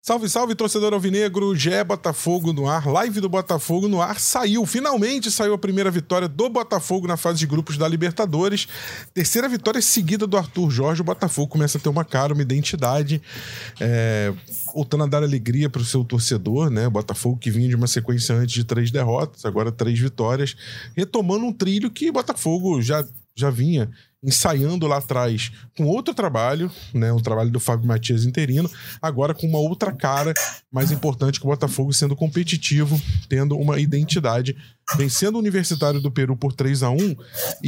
Salve, salve, torcedor alvinegro, GE Botafogo no ar, live do Botafogo no ar, finalmente saiu a primeira vitória do Botafogo na fase de grupos da Libertadores, terceira vitória seguida do Arthur Jorge. O Botafogo começa a ter uma cara, uma identidade, voltando a dar alegria para o seu torcedor, né? O Botafogo que vinha de uma sequência antes de 3 derrotas, agora 3 vitórias, retomando um trilho que o Botafogo já vinha ensaiando lá atrás com outro trabalho, né, um trabalho do Fábio Matias interino, agora com uma outra cara, mais importante, que o Botafogo sendo competitivo, tendo uma identidade, vencendo o Universitário do Peru por 3-1,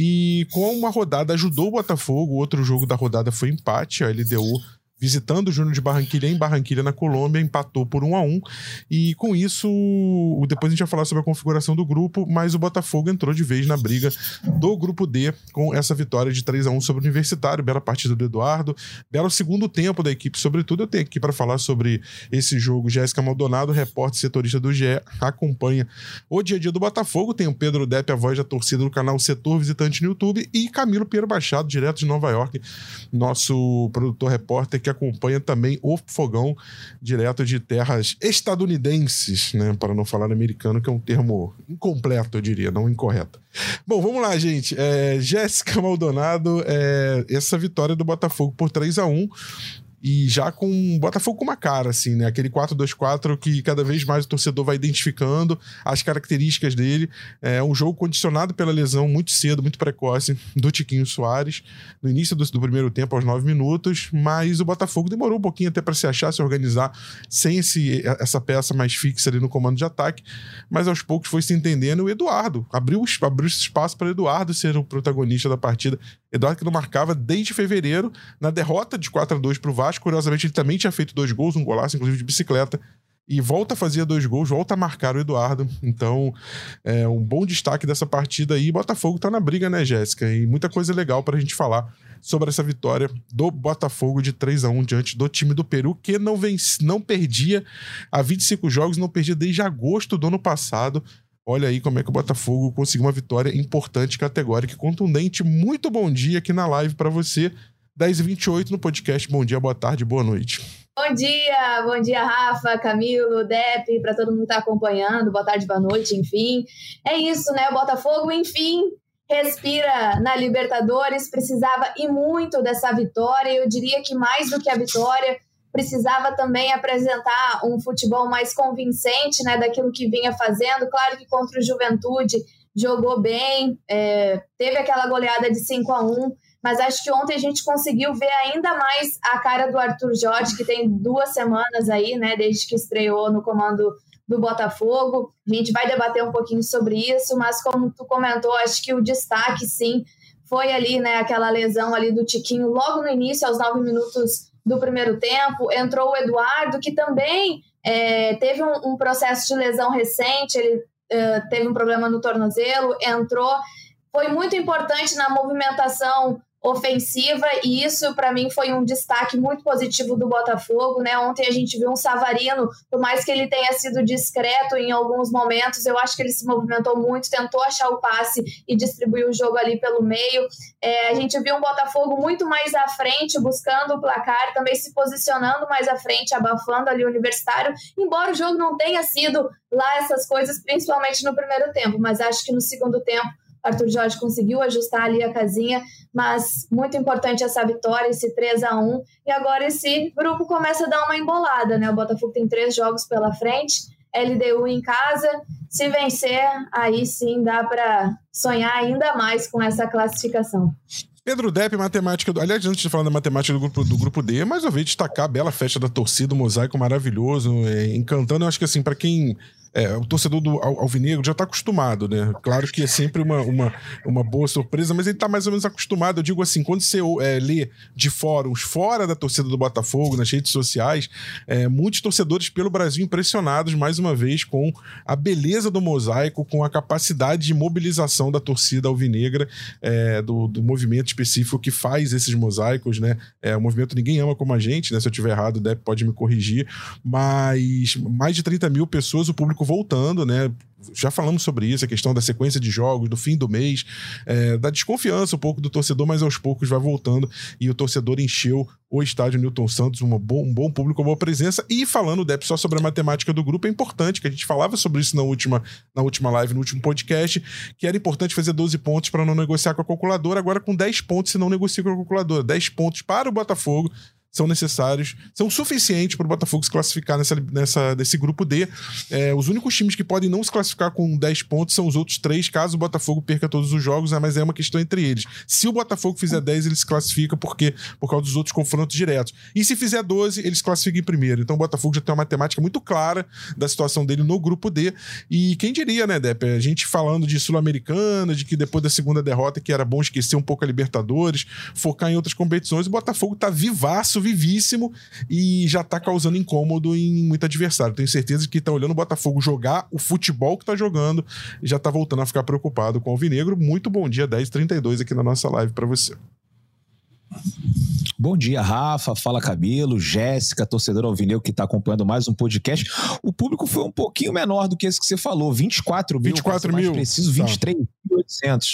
e com uma rodada ajudou o Botafogo. O outro jogo da rodada foi empate, a LDU visitando o Júnior de Barranquilla em Barranquilla, na Colômbia, empatou por 1-1, e com isso, depois a gente vai falar sobre a configuração do grupo, mas o Botafogo entrou de vez na briga do grupo D, com essa vitória de 3-1 sobre o Universitário. Bela partida do Eduardo, belo segundo tempo da equipe, sobretudo. Eu tenho aqui para falar sobre esse jogo Jéssica Maldonado, repórter setorista do GE, acompanha o dia a dia do Botafogo. Tem o Pedro Depp, a voz da torcida do canal Setor Visitante no YouTube, e Camilo Pinheiro Machado, direto de Nova York, nosso produtor repórter, que acompanha também o Fogão, direto de terras estadunidenses, né, para não falar americano, que é um termo incompleto, eu diria, não incorreto. Bom, vamos lá, gente. Jéssica Maldonado, essa vitória do Botafogo por 3-1, e já com o Botafogo com uma cara, assim, né? Aquele 4-2-4 que cada vez mais o torcedor vai identificando as características dele. É um jogo condicionado pela lesão muito cedo, muito precoce, do Tiquinho Soares, no início do primeiro tempo, aos 9 minutos, mas o Botafogo demorou um pouquinho até para se achar, se organizar, sem essa peça mais fixa ali no comando de ataque, mas aos poucos foi se entendendo. O Eduardo abriu espaço para o Eduardo ser o protagonista da partida. Eduardo, que não marcava desde fevereiro, na derrota de 4-2 para o Vasco. Curiosamente, ele também tinha feito 2 gols, um golaço, inclusive de bicicleta, e volta a fazer 2 gols, volta a marcar o Eduardo. Então, um bom destaque dessa partida aí. Botafogo tá na briga, né, Jéssica? E muita coisa legal pra gente falar sobre essa vitória do Botafogo de 3-1 diante do time do Peru, que não perdia há 25 jogos, não perdia desde agosto do ano passado. Olha aí como é que o Botafogo conseguiu uma vitória importante, categórica e contundente. Muito bom dia aqui na live pra você. 10h28 no podcast. Bom dia, boa tarde, boa noite. Bom dia, Rafa, Camilo, Depp, para todo mundo que tá acompanhando. Boa tarde, boa noite, enfim. É isso, né? O Botafogo, enfim, respira na Libertadores. Precisava e muito dessa vitória. Eu diria que mais do que a vitória, precisava também apresentar um futebol mais convincente, né, daquilo que vinha fazendo. Claro que contra o Juventude jogou bem, teve aquela goleada de 5-1, mas acho que ontem a gente conseguiu ver ainda mais a cara do Arthur Jorge, que tem 2 semanas aí, né, desde que estreou no comando do Botafogo. A gente vai debater um pouquinho sobre isso, mas como tu comentou, acho que o destaque, sim, foi ali, né, aquela lesão ali do Tiquinho logo no início, aos 9 minutos do primeiro tempo. Entrou o Eduardo, que também teve um processo de lesão recente, ele teve um problema no tornozelo, entrou, foi muito importante na movimentação ofensiva, e isso para mim foi um destaque muito positivo do Botafogo, né? Ontem a gente viu um Savarino, por mais que ele tenha sido discreto em alguns momentos, eu acho que ele se movimentou muito, tentou achar o passe e distribuir o jogo ali pelo meio. A gente viu um Botafogo muito mais à frente, buscando o placar, também se posicionando mais à frente, abafando ali o Universitário, embora o jogo não tenha sido lá essas coisas, principalmente no primeiro tempo, mas acho que no segundo tempo Arthur Jorge conseguiu ajustar ali a casinha, mas muito importante essa vitória, esse 3-1, e agora esse grupo começa a dar uma embolada, né? O Botafogo tem 3 jogos pela frente, LDU em casa, se vencer, aí sim dá para sonhar ainda mais com essa classificação. Pedro Depp, matemática aliás, antes de falar da matemática do grupo D, mas eu vejo destacar a bela festa da torcida, o mosaico maravilhoso, encantando. Eu acho que assim, para quem o torcedor do alvinegro já tá acostumado, né? Claro que é sempre uma boa surpresa, mas ele tá mais ou menos acostumado. Eu digo assim, quando você lê de fóruns fora da torcida do Botafogo, nas redes sociais, muitos torcedores pelo Brasil impressionados, mais uma vez, com a beleza do mosaico, com a capacidade de mobilização da torcida alvinegra, do movimento específico que faz esses mosaicos, né? O movimento Ninguém Ama Como a Gente, né? Se eu estiver errado, o Depp pode me corrigir, mas mais de 30 mil pessoas, o público público voltando, né? Já falamos sobre isso, a questão da sequência de jogos, do fim do mês, da desconfiança um pouco do torcedor, mas aos poucos vai voltando e o torcedor encheu o estádio Newton Santos, um bom público, uma boa presença. E falando, Depp, só sobre a matemática do grupo, é importante, que a gente falava sobre isso na última live, no último podcast, que era importante fazer 12 pontos para não negociar com a calculadora, agora com 10 pontos se não negocia com a calculadora. 10 pontos para o Botafogo são necessários, são suficientes para o Botafogo se classificar nesse grupo D. Os únicos times que podem não se classificar com 10 pontos são os outros 3, caso o Botafogo perca todos os jogos, mas é uma questão entre eles. Se o Botafogo fizer 10, ele se classifica por causa dos outros confrontos diretos. E se fizer 12, ele se classifica em primeiro. Então o Botafogo já tem uma matemática muito clara da situação dele no grupo D. E quem diria, né, Depp? A gente falando de Sul-Americana, de que depois da segunda derrota que era bom esquecer um pouco a Libertadores, focar em outras competições, o Botafogo tá vivíssimo e já tá causando incômodo em muito adversário. Tenho certeza que tá olhando o Botafogo jogar o futebol que tá jogando e já tá voltando a ficar preocupado com o Alvinegro. Muito bom dia, 10h32 aqui na nossa live para você. Bom dia, Rafa, fala Cabelo, Jéssica, torcedor alvinegro que está acompanhando mais um podcast. O público foi um pouquinho menor do que esse que você falou, 24 mil, mais preciso, 23.800,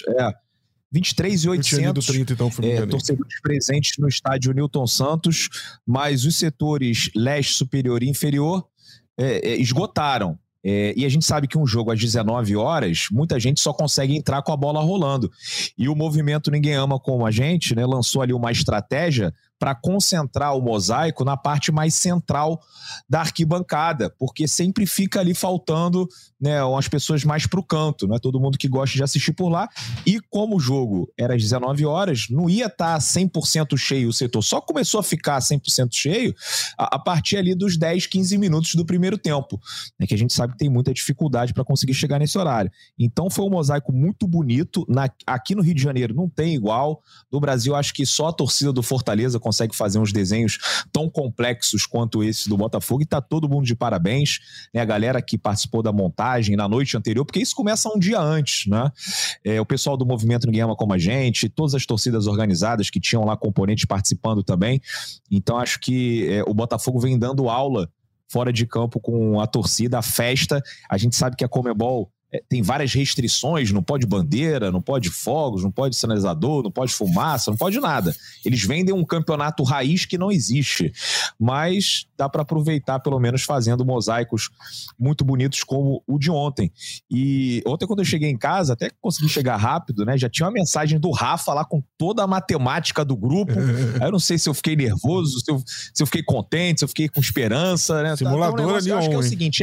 23.800 torcedores presentes no estádio Newton Santos, mas os setores leste, superior e inferior esgotaram. E a gente sabe que um jogo às 19 horas, muita gente só consegue entrar com a bola rolando. E o movimento Ninguém Ama Como a Gente, né, lançou ali uma estratégia para concentrar o mosaico na parte mais central da arquibancada, porque sempre fica ali faltando, né, umas pessoas mais para o canto, não é todo mundo que gosta de assistir por lá. E como o jogo era às 19 horas, não ia estar 100% cheio o setor, só começou a ficar 100% cheio a partir ali dos 10, 15 minutos do primeiro tempo, né, que a gente sabe que tem muita dificuldade para conseguir chegar nesse horário. Então foi um mosaico muito bonito, aqui no Rio de Janeiro não tem igual, no Brasil acho que só a torcida do Fortaleza consegue fazer uns desenhos tão complexos quanto esse do Botafogo, e tá todo mundo de parabéns, né? A galera que participou da montagem na noite anterior, porque isso começa um dia antes, né? O pessoal do movimento Ninguém Ama Como a Gente, todas as torcidas organizadas que tinham lá componentes participando também. Então acho que o Botafogo vem dando aula fora de campo com a torcida, a festa. A gente sabe que a Conmebol tem várias restrições, não pode bandeira, não pode fogos, não pode sinalizador, não pode fumaça, não pode nada. Eles vendem um campeonato raiz que não existe, mas dá para aproveitar pelo menos fazendo mosaicos muito bonitos como o de ontem. E ontem quando eu cheguei em casa, até consegui chegar rápido, né? Já tinha uma mensagem do Rafa lá com toda a matemática do grupo. Aí eu não sei se eu fiquei nervoso, se eu fiquei contente, se eu fiquei com esperança, né? Simulador ali, eu acho que é o seguinte,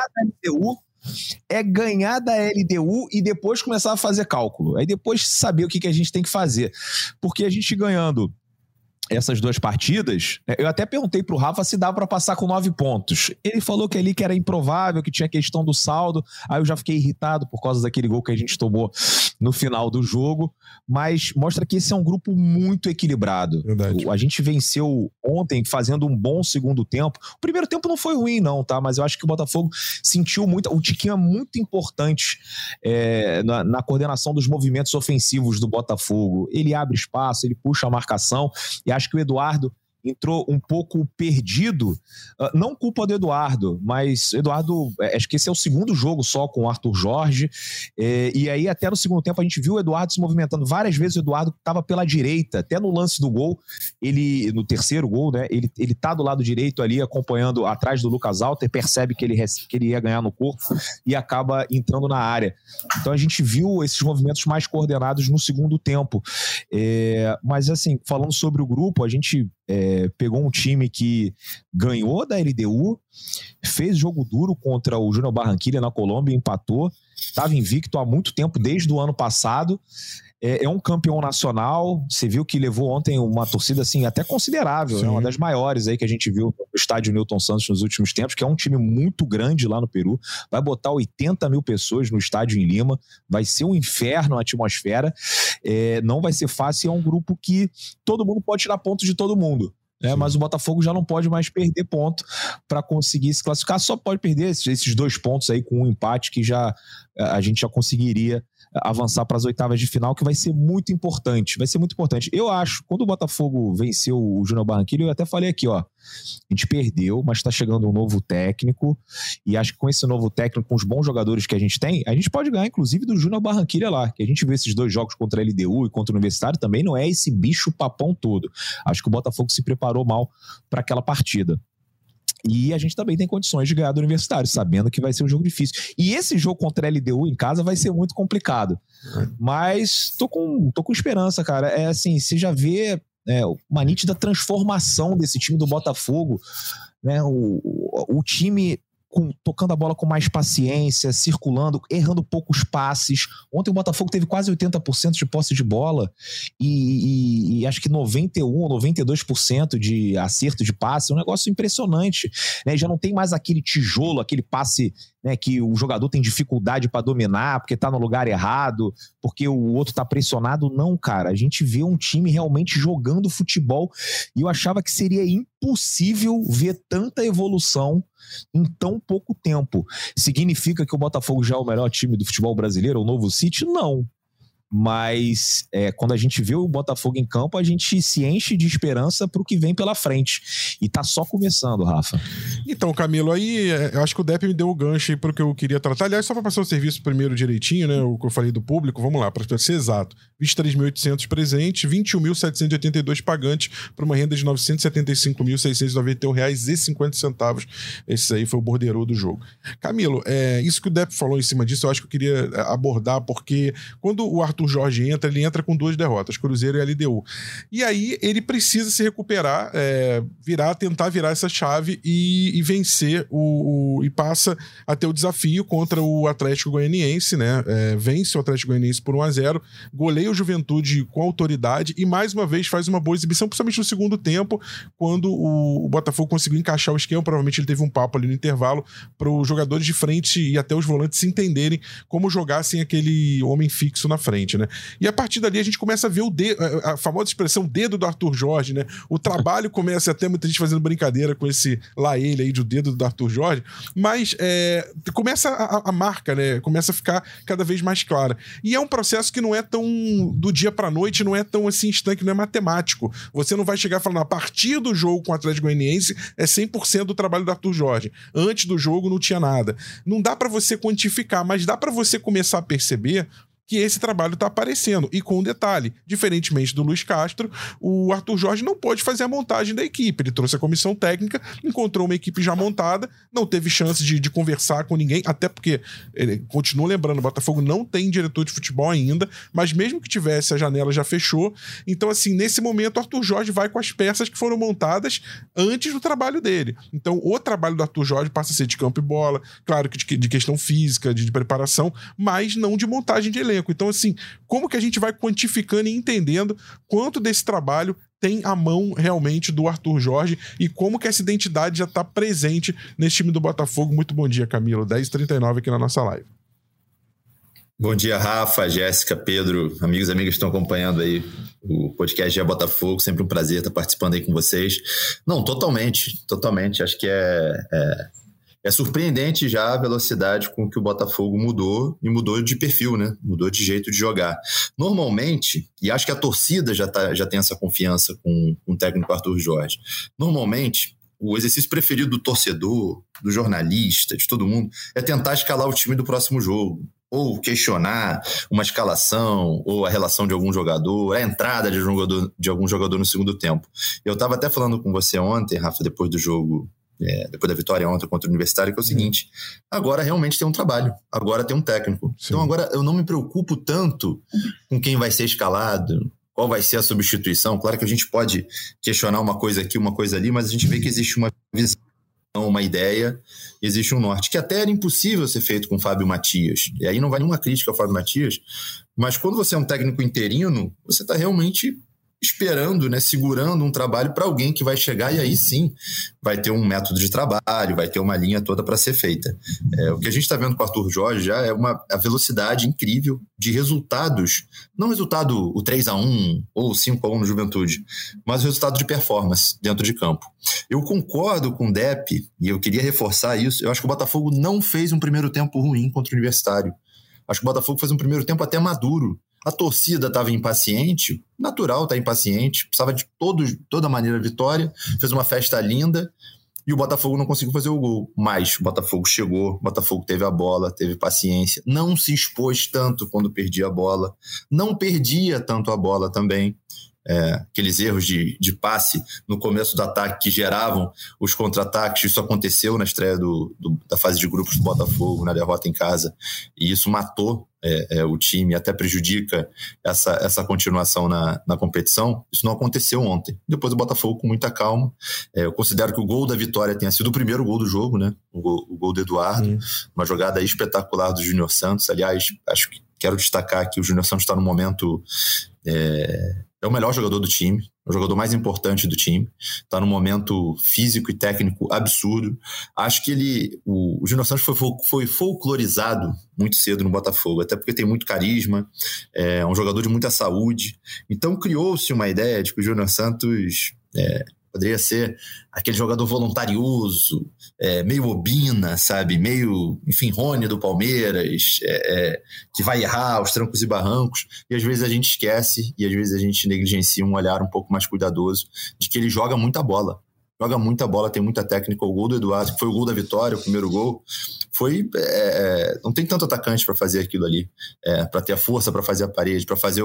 ganhar da LDU e depois começar a fazer cálculo. Aí depois saber o que a gente tem que fazer. Porque a gente ganhando essas duas partidas, eu até perguntei pro Rafa se dava para passar com 9 pontos. Ele falou que ali que era improvável, que tinha questão do saldo. Aí eu já fiquei irritado por causa daquele gol que a gente tomou no final do jogo, mas mostra que esse é um grupo muito equilibrado. Verdade. A gente venceu ontem fazendo um bom segundo tempo. O primeiro tempo não foi ruim não, tá? Mas eu acho que o Botafogo sentiu muito, o Tiquinho é muito importante na coordenação dos movimentos ofensivos do Botafogo. Ele abre espaço, ele puxa a marcação, e acho que o Eduardo entrou um pouco perdido, não culpa do Eduardo, mas Eduardo, acho que esse é o segundo jogo só com o Arthur Jorge, e aí até no segundo tempo a gente viu o Eduardo se movimentando várias vezes. O Eduardo estava pela direita, até no lance do gol, no terceiro gol, né, ele tá do lado direito ali, acompanhando atrás do Lucas Alter, percebe que ele ia ganhar no corpo e acaba entrando na área. Então a gente viu esses movimentos mais coordenados no segundo tempo, mas assim, falando sobre o grupo, a gente pegou um time que ganhou da LDU, fez jogo duro contra o Júnior Barranquilla na Colômbia, empatou, estava invicto há muito tempo, desde o ano passado. É um campeão nacional. Você viu que levou ontem uma torcida assim, até considerável, né? Uma das maiores aí que a gente viu no estádio Newton Santos nos últimos tempos, que é um time muito grande lá no Peru. Vai botar 80 mil pessoas no estádio em Lima, vai ser um inferno a atmosfera, não vai ser fácil. É um grupo que todo mundo pode tirar pontos de todo mundo, mas o Botafogo já não pode mais perder ponto para conseguir se classificar, só pode perder esses 2 pontos aí com um empate que a gente já conseguiria avançar para as oitavas de final, que vai ser muito importante. Vai ser muito importante. Eu acho, quando o Botafogo venceu o Júnior Barranquilla, eu até falei aqui, ó, a gente perdeu, mas está chegando um novo técnico, e acho que com esse novo técnico, com os bons jogadores que a gente tem, a gente pode ganhar, inclusive, do Júnior Barranquilla lá, que a gente viu esses 2 jogos contra a LDU e contra o Universitário, também não é esse bicho papão todo. Acho que o Botafogo se preparou mal para aquela partida. E a gente também tem condições de ganhar do Universitário, sabendo que vai ser um jogo difícil. E esse jogo contra a LDU em casa vai ser muito complicado. Mas tô com esperança, cara. É assim, você já vê uma nítida transformação desse time do Botafogo, né? O time tocando a bola com mais paciência, circulando, errando poucos passes. Ontem o Botafogo teve quase 80% de posse de bola e acho que 91% ou 92% de acerto de passe. É um negócio impressionante, né? Já não tem mais aquele tijolo, aquele passe, né, que o jogador tem dificuldade para dominar porque tá no lugar errado, porque o outro tá pressionado. Não, cara, a gente vê um time realmente jogando futebol e eu achava que seria impossível ver tanta evolução em tão pouco tempo. Significa que o Botafogo já é o melhor time do futebol brasileiro, o novo City? Não. Mas quando a gente vê o Botafogo em campo, a gente se enche de esperança para o que vem pela frente. E tá só começando, Rafa. Então, Camilo, aí eu acho que o Depp me deu o gancho aí para o que eu queria tratar. Aliás, só para passar o serviço primeiro direitinho, né? O que eu falei do público, vamos lá, para ser exato. 23.800 presentes, 21.782 pagantes, para uma renda de R$ 975.691,50. Esse aí foi o borderô do jogo. Camilo, isso que o Depp falou em cima disso, eu acho que eu queria abordar, porque quando o Arthur Jorge entra, ele entra com 2 derrotas, Cruzeiro e LDU. E aí ele precisa se recuperar, tentar virar essa chave e vencer e passa a ter o desafio contra o Atlético Goianiense, né? Vence o Atlético Goianiense por 1-0, goleia o Juventude com autoridade e mais uma vez faz uma boa exibição, principalmente no segundo tempo, quando o Botafogo conseguiu encaixar o esquema. Provavelmente ele teve um papo ali no intervalo para os jogadores de frente e até os volantes se entenderem como jogar sem aquele homem fixo na frente, né? E a partir dali a gente começa a ver a famosa expressão dedo do Arthur Jorge, né? O trabalho começa, até muita gente fazendo brincadeira com esse lá ele aí do dedo do Arthur Jorge, mas começa a marca, né? Começa a ficar cada vez mais clara. E é um processo que não é tão do dia pra noite, não é tão assim estanque, não é matemático. Você não vai chegar falando, a partir do jogo com o Atlético Goianiense é 100% do trabalho do Arthur Jorge. Antes do jogo não tinha nada. Não dá pra você quantificar, mas dá pra você começar a perceber que esse trabalho está aparecendo. E com um detalhe, diferentemente do Luiz Castro, o Arthur Jorge não pôde fazer a montagem da equipe. Ele trouxe a comissão técnica, encontrou uma equipe já montada, não teve chance de conversar com ninguém, até porque, ele continua lembrando, o Botafogo não tem diretor de futebol ainda, mas mesmo que tivesse, a janela já fechou. Então, assim, nesse momento, o Arthur Jorge vai com as peças que foram montadas antes do trabalho dele. Então, o trabalho do Arthur Jorge passa a ser de campo e bola, claro que de questão física, de preparação, mas não de montagem de elenco. Então, assim, como que a gente vai quantificando e entendendo quanto desse trabalho tem a mão realmente do Arthur Jorge e como que essa identidade já está presente nesse time do Botafogo? Muito bom dia, Camilo. 10h39 aqui na nossa live. Bom dia, Rafa, Jéssica, Pedro, amigos e amigas que estão acompanhando aí o podcast GE Botafogo. Sempre um prazer estar participando aí com vocês. Não, totalmente. Acho que é surpreendente já a velocidade com que o Botafogo mudou, e mudou de perfil, né? Mudou de jeito de jogar. Normalmente, e acho que a torcida já tem essa confiança com o técnico Arthur Jorge, normalmente o exercício preferido do torcedor, do jornalista, de todo mundo, é tentar escalar o time do próximo jogo, ou questionar uma escalação, ou a relação de algum jogador, a entrada de algum jogador no segundo tempo. Eu estava até falando com você ontem, Rafa, depois do jogo, depois da vitória ontem contra o Universitário, que é o seguinte: agora realmente tem um trabalho, agora tem um técnico. Sim. Então agora eu não me preocupo tanto com quem vai ser escalado, qual vai ser a substituição. Claro que a gente pode questionar uma coisa aqui, uma coisa ali, mas a gente vê que existe uma visão, uma ideia, existe um norte, que até era impossível ser feito com o Fábio Matias. E aí não vai nenhuma crítica ao Fábio Matias, mas quando você é um técnico interino, você está realmente esperando, né, segurando um trabalho para alguém que vai chegar, e aí sim vai ter um método de trabalho, vai ter uma linha toda para ser feita. O que a gente está vendo com o Arthur Jorge já é a velocidade incrível de resultados, não resultado o 3-1 ou o 5-1 no Juventude, mas o resultado de performance dentro de campo. Eu concordo com o Depp, e eu queria reforçar isso. Eu acho que o Botafogo não fez um primeiro tempo ruim contra o Universitário. Acho que o Botafogo fez um primeiro tempo até maduro. A torcida estava impaciente, natural estar impaciente, precisava de toda maneira vitória, fez uma festa linda e o Botafogo não conseguiu fazer o gol. Mas o Botafogo chegou, o Botafogo teve a bola, teve paciência, não se expôs tanto quando perdia a bola, não perdia tanto a bola também. Aqueles erros de passe no começo do ataque que geravam os contra-ataques, isso aconteceu na estreia da fase de grupos do Botafogo, na derrota em casa, e isso matou o time, até prejudica essa continuação na competição. Isso não aconteceu ontem. Depois o Botafogo com muita calma, eu considero que o gol da vitória tenha sido o primeiro gol do jogo, né? O gol do Eduardo, uma jogada espetacular do Júnior Santos. Aliás, acho que quero destacar que o Júnior Santos está no momento... É o melhor jogador do time, o jogador mais importante do time, está num momento físico e técnico absurdo. Acho que o Júnior Santos foi folclorizado muito cedo no Botafogo, até porque tem muito carisma, é um jogador de muita saúde. Então criou-se uma ideia de que o Júnior Santos poderia ser aquele jogador voluntarioso, meio Obina, sabe? Meio, enfim, Rony do Palmeiras, que vai errar aos trancos e barrancos, e às vezes a gente esquece, e às vezes a gente negligencia um olhar um pouco mais cuidadoso de que ele joga muita bola. Joga muita bola, tem muita técnica. O gol do Eduardo, que foi o gol da vitória, o primeiro gol, foi... não tem tanto atacante para fazer aquilo ali, para ter a força para fazer a parede, para fazer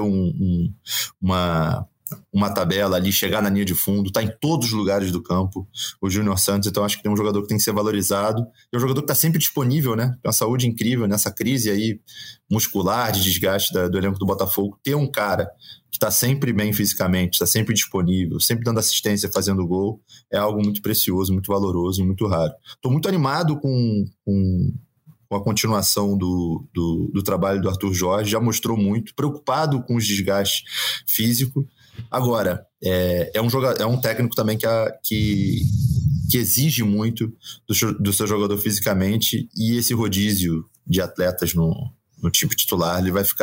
uma tabela ali, chegar na linha de fundo, tá em todos os lugares do campo, o Júnior Santos. Então acho que tem um jogador que tem que ser valorizado, e um jogador que tá sempre disponível, né, com uma saúde incrível, nessa crise aí muscular, de desgaste do elenco do Botafogo. Ter um cara que tá sempre bem fisicamente, tá sempre disponível, sempre dando assistência, fazendo gol, é algo muito precioso, muito valoroso e muito raro. Tô muito animado com a continuação do trabalho do Arthur Jorge, já mostrou muito, preocupado com os desgastes físicos. Agora, é um técnico também que exige muito do seu jogador fisicamente, e esse rodízio de atletas no time titular,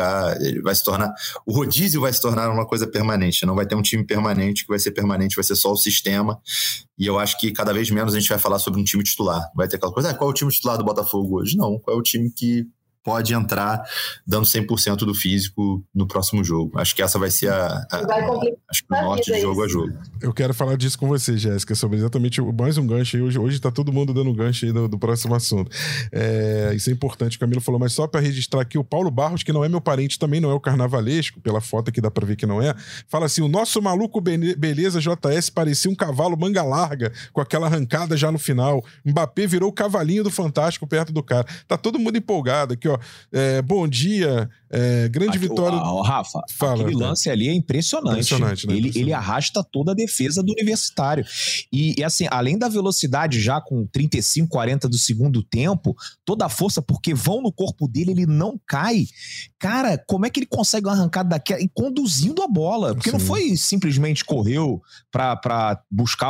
o rodízio vai se tornar uma coisa permanente, não vai ter um time permanente, que vai ser permanente, vai ser só o sistema, e eu acho que cada vez menos a gente vai falar sobre um time titular. Vai ter aquela coisa, qual é o time titular do Botafogo hoje? Não, qual é o time que pode entrar dando 100% do físico no próximo jogo. Acho que essa vai ser acho que o norte de jogo a jogo. Eu quero falar disso com você, Jéssica, sobre exatamente mais um gancho aí. Hoje tá todo mundo dando gancho aí do próximo assunto. Isso é importante, o Camilo falou, mas só para registrar aqui, o Paulo Barros, que não é meu parente, também não é o carnavalesco, pela foto aqui dá para ver que não é, fala assim, o nosso maluco beleza JS parecia um cavalo manga larga, com aquela arrancada já no final. Mbappé virou o cavalinho do Fantástico perto do cara. Tá todo mundo empolgado aqui, ó. Bom dia, grande vitória. Rafa, fala, aquele lance ali é impressionante. Né? Ele arrasta toda a defesa do Universitário. E assim, além da velocidade já com 35, 40 do segundo tempo, toda a força, porque vão no corpo dele, ele não cai. Cara, como é que ele consegue uma arrancada daquela e conduzindo a bola? Porque não foi simplesmente correu para buscar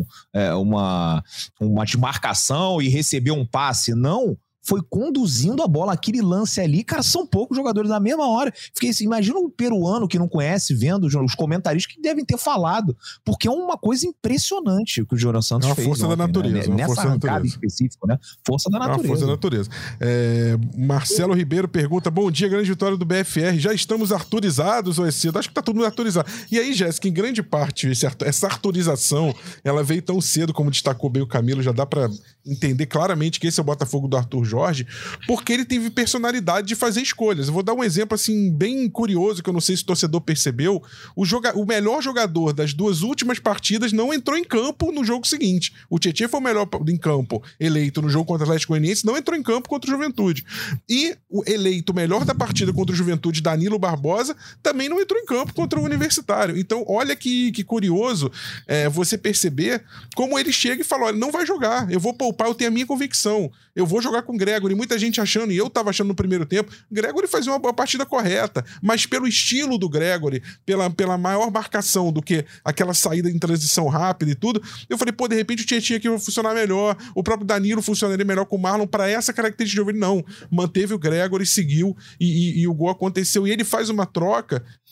uma desmarcação e receber um passe, não. Foi conduzindo a bola, aquele lance ali, cara, são poucos jogadores na mesma hora. Fiquei assim, imagina um peruano que não conhece, vendo os comentaristas que devem ter falado, porque é uma coisa impressionante o que o Júnior Santos fez. É uma força da natureza. Né? Nessa arrancada específica, né? Força da natureza. É uma força da natureza. Marcelo Ribeiro pergunta, bom dia, grande vitória do BFR, já estamos arturizados ou é cedo? Acho que tá todo mundo arturizado. E aí, Jéssica, em grande parte, essa arturização, ela veio tão cedo, como destacou bem o Camilo, já dá pra entender claramente que esse é o Botafogo do Arthur Jorge, porque ele teve personalidade de fazer escolhas. Eu vou dar um exemplo assim bem curioso, que eu não sei se o torcedor percebeu. O melhor jogador das duas últimas partidas não entrou em campo no jogo seguinte. O Tietê foi o melhor em campo eleito no jogo contra o Atlético Goianiense, não entrou em campo contra o Juventude. E o eleito melhor da partida contra o Juventude, Danilo Barbosa, também não entrou em campo contra o Universitário. Então, olha que curioso você perceber como ele chega e fala, olha, não vai jogar, eu vou poupar, eu tenho a minha convicção, eu vou jogar com o Gregory. Muita gente achando, e eu tava achando no primeiro tempo, Gregory fazia uma partida correta, mas pelo estilo do Gregory, pela maior marcação do que aquela saída em transição rápida e tudo, eu falei, pô, de repente o Tietchan aqui vai funcionar melhor, o próprio Danilo funcionaria melhor com o Marlon para essa característica de jogo. Ele não, manteve o Gregory, seguiu e o gol aconteceu, e ele faz uma troca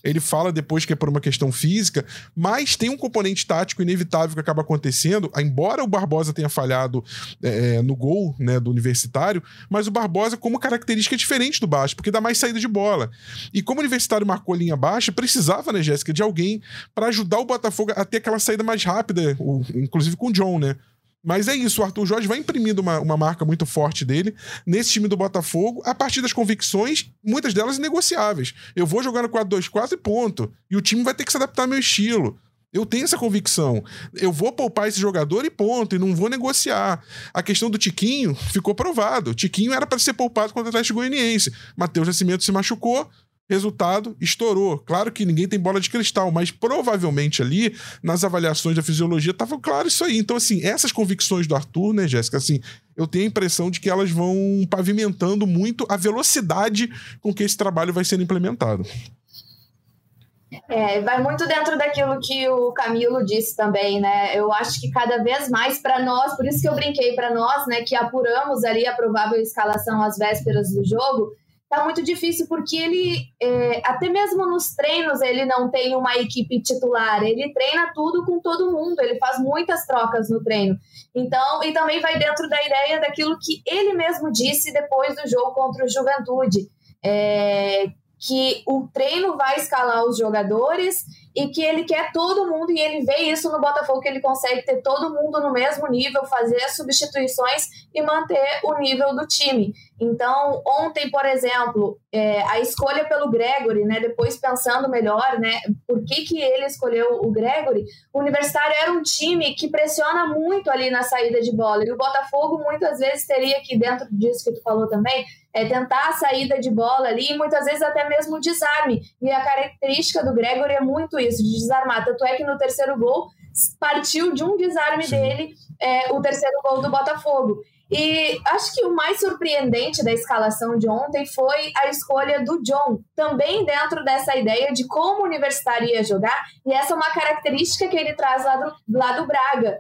Ele fala depois que é por uma questão física, mas tem um componente tático inevitável que acaba acontecendo, embora o Barbosa tenha falhado no gol, né, do Universitário, mas o Barbosa com uma característica diferente do Bastos, porque dá mais saída de bola. E como o Universitário marcou a linha baixa, precisava, né, Jéssica, de alguém para ajudar o Botafogo a ter aquela saída mais rápida, inclusive com o John, né? Mas é isso, o Arthur Jorge vai imprimindo uma marca muito forte dele nesse time do Botafogo, a partir das convicções, muitas delas inegociáveis. Eu vou jogar no 4-2-4 e ponto. E o time vai ter que se adaptar ao meu estilo. Eu tenho essa convicção. Eu vou poupar esse jogador e ponto, e não vou negociar. A questão do Tiquinho ficou provado. O Tiquinho era para ser poupado contra o Atlético Goianiense. Matheus Nascimento se machucou, resultado, estourou. Claro que ninguém tem bola de cristal, mas provavelmente ali, nas avaliações da fisiologia, estava claro isso aí. Então, assim, essas convicções do Arthur, né, Jéssica, assim, eu tenho a impressão de que elas vão pavimentando muito a velocidade com que esse trabalho vai sendo implementado. Vai muito dentro daquilo que o Camilo disse também, né? Eu acho que cada vez mais para nós, por isso que eu brinquei para nós, né, que apuramos ali a provável escalação às vésperas do jogo, tá muito difícil porque ele, até mesmo nos treinos, ele não tem uma equipe titular, ele treina tudo com todo mundo, ele faz muitas trocas no treino. Então, e também vai dentro da ideia daquilo que ele mesmo disse depois do jogo contra o Juventude, que o treino vai escalar os jogadores e que ele quer todo mundo, e ele vê isso no Botafogo, que ele consegue ter todo mundo no mesmo nível, fazer as substituições e manter o nível do time. Então, ontem, por exemplo, a escolha pelo Gregory, né, depois pensando melhor, né, por que ele escolheu o Gregory, o Universitário era um time que pressiona muito ali na saída de bola, e o Botafogo muitas vezes teria que, dentro disso que tu falou também, tentar a saída de bola ali, e muitas vezes até mesmo desarme, e a característica do Gregory é muito isso, de desarmar, tanto é que no terceiro gol partiu de um desarme dele, o terceiro gol do Botafogo. E acho que o mais surpreendente da escalação de ontem foi a escolha do John, também dentro dessa ideia de como o Universitário ia jogar, e essa é uma característica que ele traz lá do Braga.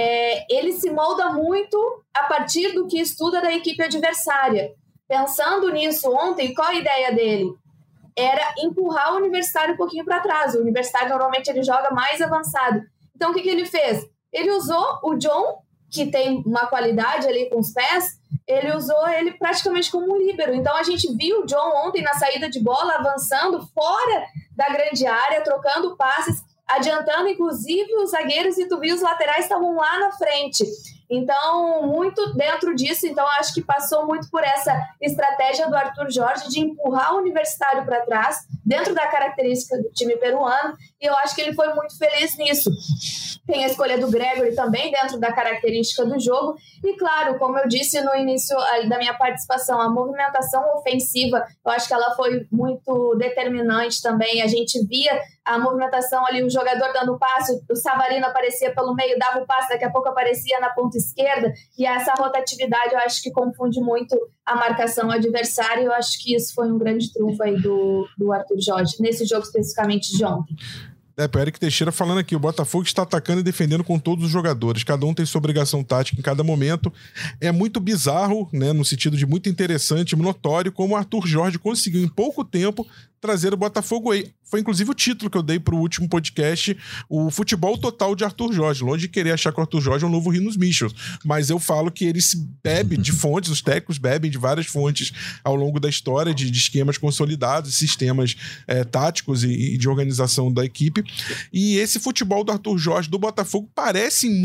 Ele se molda muito a partir do que estuda da equipe adversária. Pensando nisso ontem, qual a ideia dele? Era empurrar o Universitário um pouquinho para trás. O Universitário normalmente ele joga mais avançado. Então o que ele fez? Ele usou o John, que tem uma qualidade ali com os pés, ele usou ele praticamente como um líbero. Então a gente viu o John ontem na saída de bola, avançando fora da grande área, trocando passes, adiantando inclusive os zagueiros, e tu viu os laterais estavam lá na frente. Então, muito dentro disso, então acho que passou muito por essa estratégia do Arthur Jorge de empurrar o Universitário para trás, dentro da característica do time peruano, e eu acho que ele foi muito feliz nisso. Tem a escolha do Gregory também, dentro da característica do jogo, e claro, como eu disse no início da minha participação, a movimentação ofensiva, eu acho que ela foi muito determinante também. A gente via a movimentação ali, o jogador dando passe, o Savarino aparecia pelo meio, dava o passe, daqui a pouco aparecia na ponta esquerda, e essa rotatividade eu acho que confunde muito a marcação adversária, e eu acho que isso foi um grande trunfo aí do Arthur Jorge, nesse jogo especificamente de ontem. O Eric Teixeira falando aqui, o Botafogo está atacando e defendendo com todos os jogadores, cada um tem sua obrigação tática em cada momento. É muito bizarro, né, no sentido de muito interessante, notório, como o Arthur Jorge conseguiu em pouco tempo trazer o Botafogo aí. Foi inclusive o título que eu dei para o último podcast, o futebol total de Arthur Jorge. Longe de querer achar que o Arthur Jorge é um novo Rinos Michels, mas eu falo que ele se bebe de fontes, os técnicos bebem de várias fontes ao longo da história, de esquemas consolidados, sistemas táticos e de organização da equipe. E esse futebol do Arthur Jorge do Botafogo parece em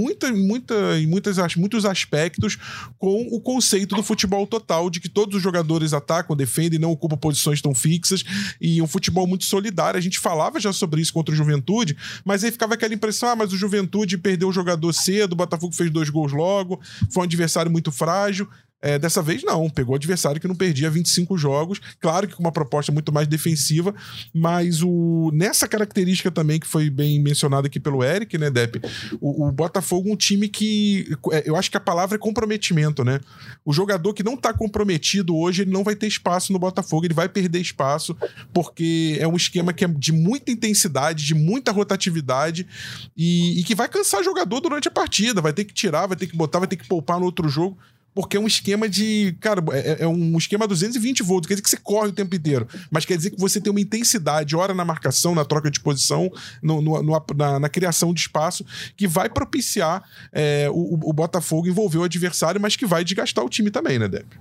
muitos aspectos com o conceito do futebol total, de que todos os jogadores atacam, defendem, não ocupam posições tão fixas, e um futebol muito solidário. A gente falava já sobre isso contra o Juventude, mas aí ficava aquela impressão, mas o Juventude perdeu o jogador cedo, o Botafogo fez 2 gols logo, foi um adversário muito frágil. Dessa vez não, pegou o adversário que não perdia 25 jogos, claro que com uma proposta muito mais defensiva, mas nessa característica também que foi bem mencionada aqui pelo Eric, né, Depp, o Botafogo um time que, eu acho que a palavra é comprometimento, né? O jogador que não tá comprometido hoje, ele não vai ter espaço no Botafogo, ele vai perder espaço, porque é um esquema que é de muita intensidade, de muita rotatividade, e que vai cansar jogador durante a partida, vai ter que tirar, vai ter que botar, vai ter que poupar no outro jogo. porque é um esquema de... Cara, é um esquema 220 volts, quer dizer que você corre o tempo inteiro, mas quer dizer que você tem uma intensidade, ora na marcação, na troca de posição, na criação de espaço, que vai propiciar o Botafogo envolver o adversário, mas que vai desgastar o time também, né, Depp?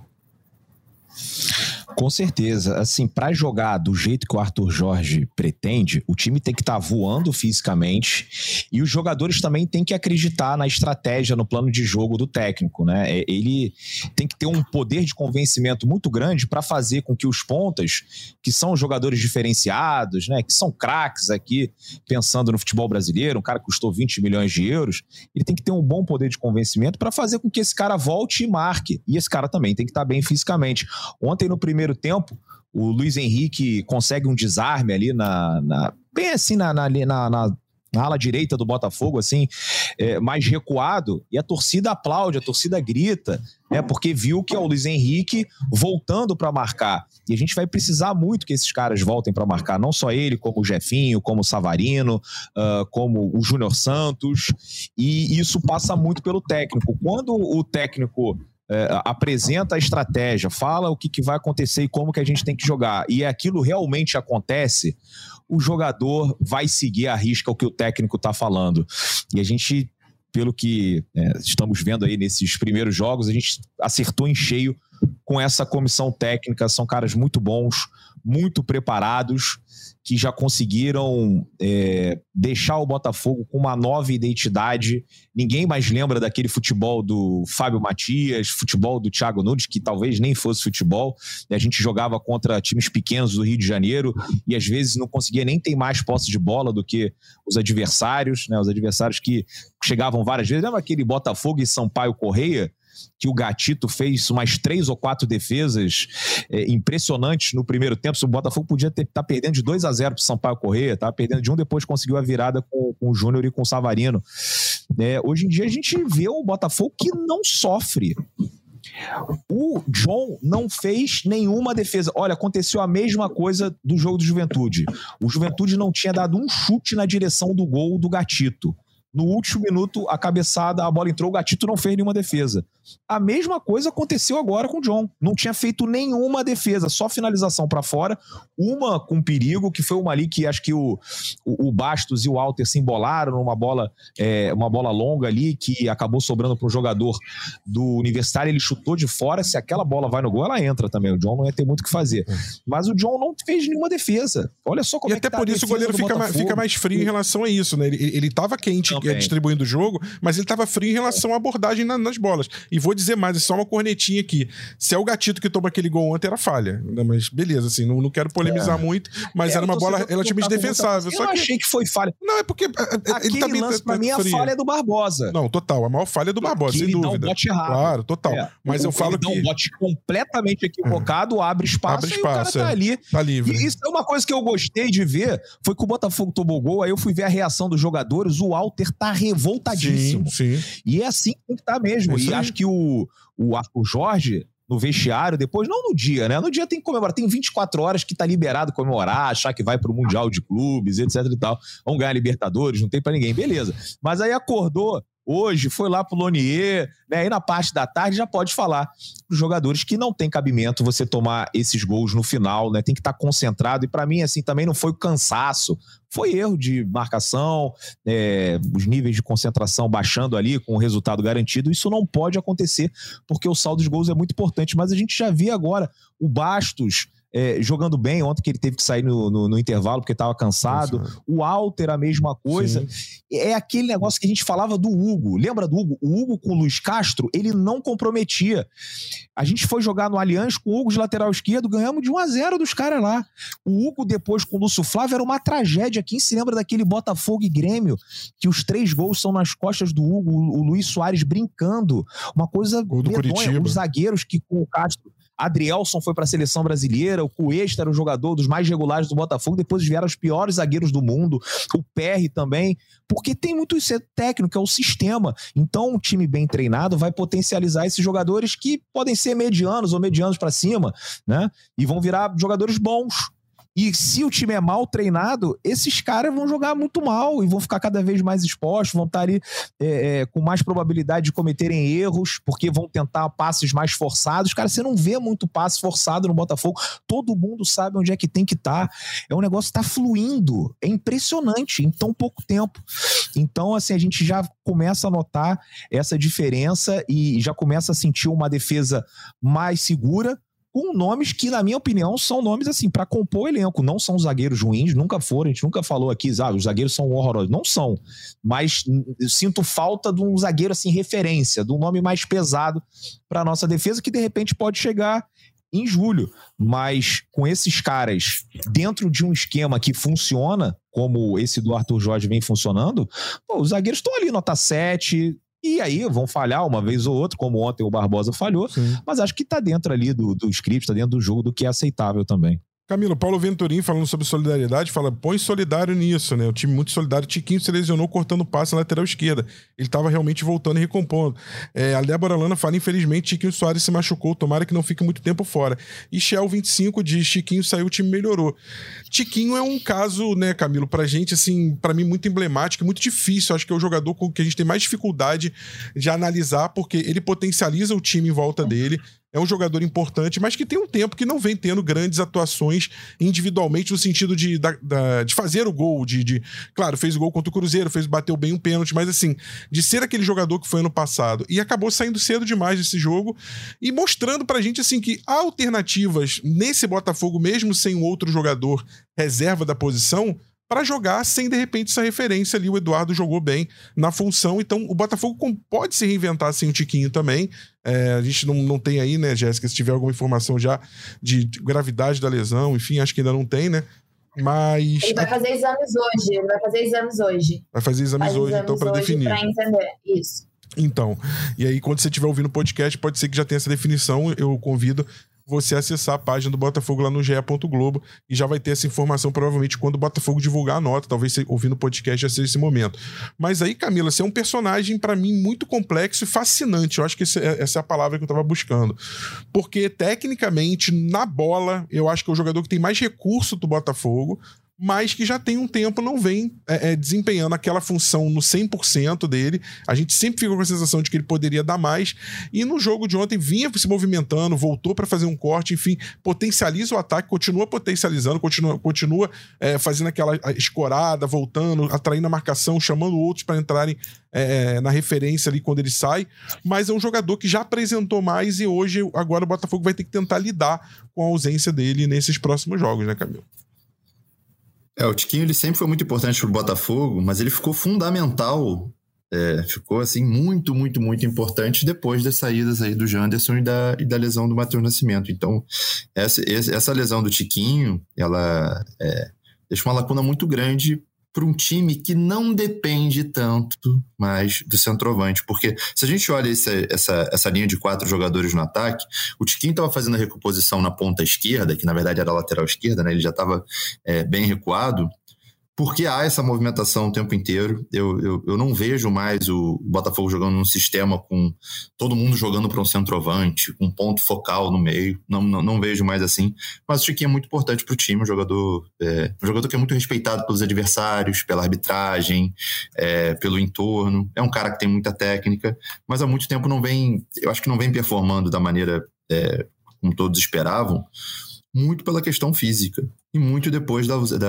Com certeza, assim, para jogar do jeito que o Arthur Jorge pretende, o time tem que estar voando fisicamente e os jogadores também têm que acreditar na estratégia, no plano de jogo do técnico, né? Ele tem que ter um poder de convencimento muito grande para fazer com que os pontas, que são jogadores diferenciados, né, que são craques aqui, pensando no futebol brasileiro, um cara que custou 20 milhões de euros, ele tem que ter um bom poder de convencimento para fazer com que esse cara volte e marque. E esse cara também tem que estar bem fisicamente. Ontem, no primeiro tempo, o Luiz Henrique consegue um desarme ali bem assim na ala direita do Botafogo, assim, mais recuado, e a torcida aplaude, a torcida grita, né, porque viu que é o Luiz Henrique voltando para marcar. E a gente vai precisar muito que esses caras voltem para marcar, não só ele, como o Jefinho, como o Savarino, como o Júnior Santos, e isso passa muito pelo técnico. Quando o técnico apresenta a estratégia, fala o que vai acontecer e como que a gente tem que jogar, e aquilo realmente acontece, o jogador vai seguir à risca o que o técnico está falando. E a gente, pelo que estamos vendo aí nesses primeiros jogos, a gente acertou em cheio com essa comissão técnica. São caras muito bons, muito preparados, que já conseguiram deixar o Botafogo com uma nova identidade. Ninguém mais lembra daquele futebol do Fábio Matias, futebol do Thiago Nunes, que talvez nem fosse futebol. A gente jogava contra times pequenos do Rio de Janeiro e às vezes não conseguia nem ter mais posse de bola do que os adversários, né? Os adversários que chegavam várias vezes. Lembra aquele Botafogo e Sampaio Correia, que o Gatito fez umas 3 ou 4 defesas impressionantes no primeiro tempo? O Botafogo podia estar perdendo de 2-0 para o Sampaio Correia, estava perdendo de 1, depois conseguiu a virada com o Júnior e com o Savarino. Hoje em dia a gente vê o Botafogo que não sofre. O John não fez nenhuma defesa. Olha, aconteceu a mesma coisa do jogo do Juventude. O Juventude não tinha dado um chute na direção do gol do Gatito. No último minuto, a cabeçada, a bola entrou, o Gatito não fez nenhuma defesa. A mesma coisa aconteceu agora com o John. Não tinha feito nenhuma defesa, só finalização para fora. Uma com perigo, que foi uma ali que acho que o Bastos e o Walter se embolaram numa bola, uma bola longa ali, que acabou sobrando para um jogador do Universitário. Ele chutou de fora. Se aquela bola vai no gol, ela entra também. O John não ia ter muito o que fazer. Mas o John não fez nenhuma defesa. Olha só como e até por isso o goleiro fica mais frio em relação a isso, né? Ele tava quente distribuindo o jogo, mas ele tava frio em relação à abordagem nas bolas. E vou dizer mais, é só uma cornetinha aqui. Se é o Gatito que toma aquele gol ontem, era falha. Mas beleza, assim, não quero polemizar muito, mas era uma bola relativamente defensável. Eu achei que foi falha. Não, é porque ele também lance, pra mim, a falha é do Barbosa. Não, total. A maior falha é do Barbosa, sem dúvida. Ele dá um bote errado. Claro, total. Mas eu falo que... Ele dá um bote completamente equivocado, abre espaço e o cara tá ali. Tá livre. E isso é uma coisa que eu gostei de ver, foi que o Botafogo tomou gol, aí eu fui ver a reação dos jogadores, o Walter tá revoltadíssimo. Sim. E é assim que tem que estar mesmo. E acho que o Arthur Jorge, no vestiário, depois, não no dia, né? No dia tem que comemorar, tem 24 horas que tá liberado comemorar, achar que vai pro Mundial de Clubes, etc e tal. Vão ganhar Libertadores, não tem pra ninguém, beleza. Mas aí acordou hoje, foi lá pro Lonier, né? Aí na parte da tarde já pode falar os jogadores que não tem cabimento você tomar esses gols no final, né? Tem que estar concentrado. E pra mim, assim, também não foi o cansaço, foi erro de marcação, os níveis de concentração baixando ali com o resultado garantido. Isso não pode acontecer, porque o saldo de gols é muito importante. Mas a gente já via agora o Bastos jogando bem, ontem que ele teve que sair no intervalo porque estava cansado. O Walter, a mesma coisa. Sim. É aquele negócio que a gente falava do Hugo. Lembra do Hugo? O Hugo com o Luiz Castro, ele não comprometia. A gente foi jogar no Allianz com o Hugo de lateral esquerdo, ganhamos de 1-0 dos caras lá. O Hugo depois com o Lúcio Flávio era uma tragédia. Quem se lembra daquele Botafogo e Grêmio, que os 3 gols são nas costas do Hugo, o Luiz Soares brincando. Uma coisa medonha. Os zagueiros que com o Castro... Adrielson foi para a seleção brasileira, o Cuesta era o jogador dos mais regulares do Botafogo, depois vieram os piores zagueiros do mundo, o Perry também, porque tem muito isso técnico, é o sistema. Então um time bem treinado vai potencializar esses jogadores que podem ser medianos ou medianos para cima, né? E vão virar jogadores bons. E se o time é mal treinado, esses caras vão jogar muito mal e vão ficar cada vez mais expostos, vão estar ali com mais probabilidade de cometerem erros, porque vão tentar passes mais forçados. Cara, você não vê muito passe forçado no Botafogo. Todo mundo sabe onde é que tem que estar. É um negócio que está fluindo. É impressionante em tão pouco tempo. Então, assim, a gente já começa a notar essa diferença e já começa a sentir uma defesa mais segura, com nomes que, na minha opinião, são nomes assim, para compor o elenco. Não são zagueiros ruins, nunca foram, a gente nunca falou aqui, os zagueiros são horrorosos. Não são, mas eu sinto falta de um zagueiro assim, referência, de um nome mais pesado para a nossa defesa, que de repente pode chegar em julho. Mas com esses caras dentro de um esquema que funciona, como esse do Arthur Jorge vem funcionando, os zagueiros estão ali, nota 7... E aí vão falhar uma vez ou outra, como ontem o Barbosa falhou, sim, mas acho que tá dentro ali do script, tá dentro do jogo, do que é aceitável também. Camilo, Paulo Venturim falando sobre solidariedade, fala, põe solidário nisso, né? O time muito solidário. Tiquinho se lesionou cortando passe na lateral esquerda. Ele tava realmente voltando e recompondo. A Débora Lana fala, infelizmente, Tiquinho Soares se machucou, tomara que não fique muito tempo fora. E Shell 25 diz, Tiquinho saiu, o time melhorou. Tiquinho é um caso, né, Camilo, pra gente, assim, pra mim muito emblemático, muito difícil. Acho que é o jogador com que a gente tem mais dificuldade de analisar, porque ele potencializa o time em volta dele. É um jogador importante, mas que tem um tempo que não vem tendo grandes atuações individualmente, no sentido de fazer o gol, claro, fez o gol contra o Cruzeiro, bateu bem um pênalti, mas assim, de ser aquele jogador que foi ano passado, e acabou saindo cedo demais desse jogo, e mostrando pra gente, assim, que há alternativas nesse Botafogo, mesmo sem um outro jogador reserva da posição, para jogar sem, de repente, essa referência ali. O Eduardo jogou bem na função, então o Botafogo pode se reinventar sem o Tiquinho também. A gente não tem aí, né, Jéssica, se tiver alguma informação já de gravidade da lesão, enfim, acho que ainda não tem, né? Mas... Ele vai fazer exames hoje. Vai fazer exames hoje, então, para definir. Para entender, isso. Então, e aí quando você estiver ouvindo o podcast, pode ser que já tenha essa definição, eu convido você acessar a página do Botafogo lá no ge.globo e já vai ter essa informação provavelmente quando o Botafogo divulgar a nota, talvez você ouvindo o podcast já seja esse momento. Mas aí, Camila, você é um personagem pra mim muito complexo e fascinante, eu acho que essa é a palavra que eu tava buscando, porque tecnicamente, na bola, eu acho que é o jogador que tem mais recurso do Botafogo, mas que já tem um tempo não vem desempenhando aquela função no 100% dele. A gente sempre fica com a sensação de que ele poderia dar mais, e no jogo de ontem vinha se movimentando, voltou para fazer um corte, enfim, potencializa o ataque, continua potencializando, continua fazendo aquela escorada, voltando, atraindo a marcação, chamando outros para entrarem na referência ali quando ele sai, mas é um jogador que já apresentou mais, e hoje, agora o Botafogo vai ter que tentar lidar com a ausência dele nesses próximos jogos, né, Camilo? O Tiquinho ele sempre foi muito importante pro Botafogo, mas ele ficou fundamental, ficou assim muito, muito, muito importante depois das saídas aí do Janderson e da lesão do Matheus Nascimento. Então, essa lesão do Tiquinho, ela deixa uma lacuna muito grande para um time que não depende tanto mais do centroavante, porque se a gente olha essa linha de 4 jogadores no ataque, o Tiquinho estava fazendo a recomposição na ponta esquerda, que na verdade era a lateral esquerda, né? Ele já estava bem recuado, porque há essa movimentação o tempo inteiro. Eu não vejo mais o Botafogo jogando num sistema com todo mundo jogando para um centroavante, com um ponto focal no meio. Não vejo mais assim. Mas o Chiquinho é muito importante para o time, um jogador que é muito respeitado pelos adversários, pela arbitragem, pelo entorno. É um cara que tem muita técnica, mas há muito tempo eu acho que não vem performando da maneira como todos esperavam, muito pela questão física e muito depois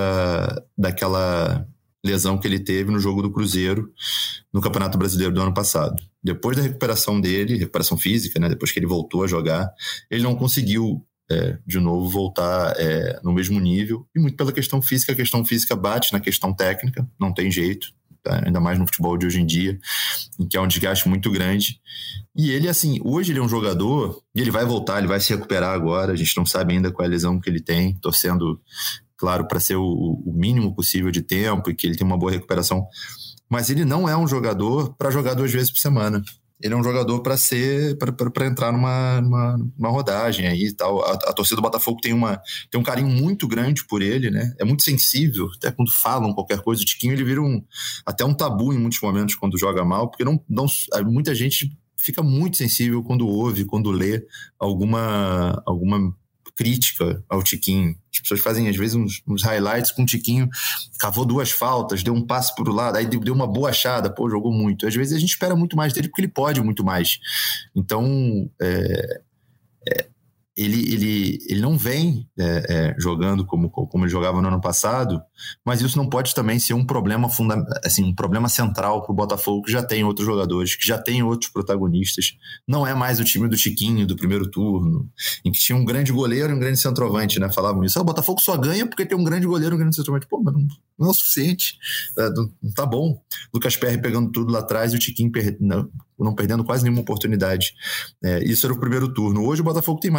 daquela lesão que ele teve no jogo do Cruzeiro no Campeonato Brasileiro do ano passado. Depois da recuperação dele, recuperação física, né, depois que ele voltou a jogar, ele não conseguiu de novo voltar no mesmo nível, e muito pela questão física. A questão física bate na questão técnica, não tem jeito, tá? Ainda mais no futebol de hoje em dia, em que é um desgaste muito grande. E ele, assim, hoje ele é um jogador, e ele vai voltar, ele vai se recuperar agora, a gente não sabe ainda qual é a lesão que ele tem, torcendo, claro, para ser o mínimo possível de tempo e que ele tenha uma boa recuperação, mas ele não é um jogador para jogar 2 vezes por semana. Ele é um jogador para entrar numa rodagem aí e tal. A torcida do Botafogo tem um carinho muito grande por ele, né? É muito sensível, até quando falam qualquer coisa. O Tiquinho, ele vira até um tabu em muitos momentos quando joga mal, porque muita gente fica muito sensível quando ouve, quando lê alguma crítica ao Tiquinho. As pessoas fazem, às vezes, uns highlights com o Tiquinho, cavou 2 faltas, deu um passe por um lado, aí deu uma boa achada, jogou muito. Às vezes a gente espera muito mais dele porque ele pode muito mais. Então, ele não vem jogando como ele jogava no ano passado, mas isso não pode também ser um problema um problema central para o Botafogo, que já tem outros jogadores, que já tem outros protagonistas. Não é mais o time do Tiquinho do primeiro turno, em que tinha um grande goleiro e um grande centroavante, né? Falavam isso. O Botafogo só ganha porque tem um grande goleiro e um grande centroavante. Mas não é o suficiente. Não tá bom. Lucas Perry pegando tudo lá atrás e o Tiquinho não perdendo quase nenhuma oportunidade. Isso era o primeiro turno. Hoje o Botafogo tem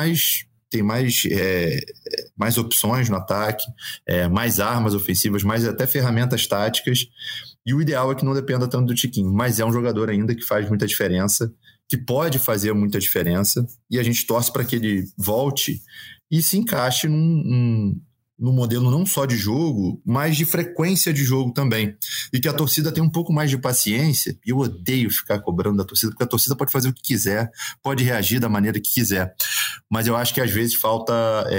mais opções no ataque, mais armas ofensivas, mais até ferramentas táticas, e o ideal é que não dependa tanto do Tiquinho, mas é um jogador ainda que faz muita diferença, que pode fazer muita diferença, e a gente torce para que ele volte e se encaixe no modelo não só de jogo, mas de frequência de jogo também. E que a torcida tenha um pouco mais de paciência. E eu odeio ficar cobrando da torcida, porque a torcida pode fazer o que quiser, pode reagir da maneira que quiser. Mas eu acho que às vezes falta...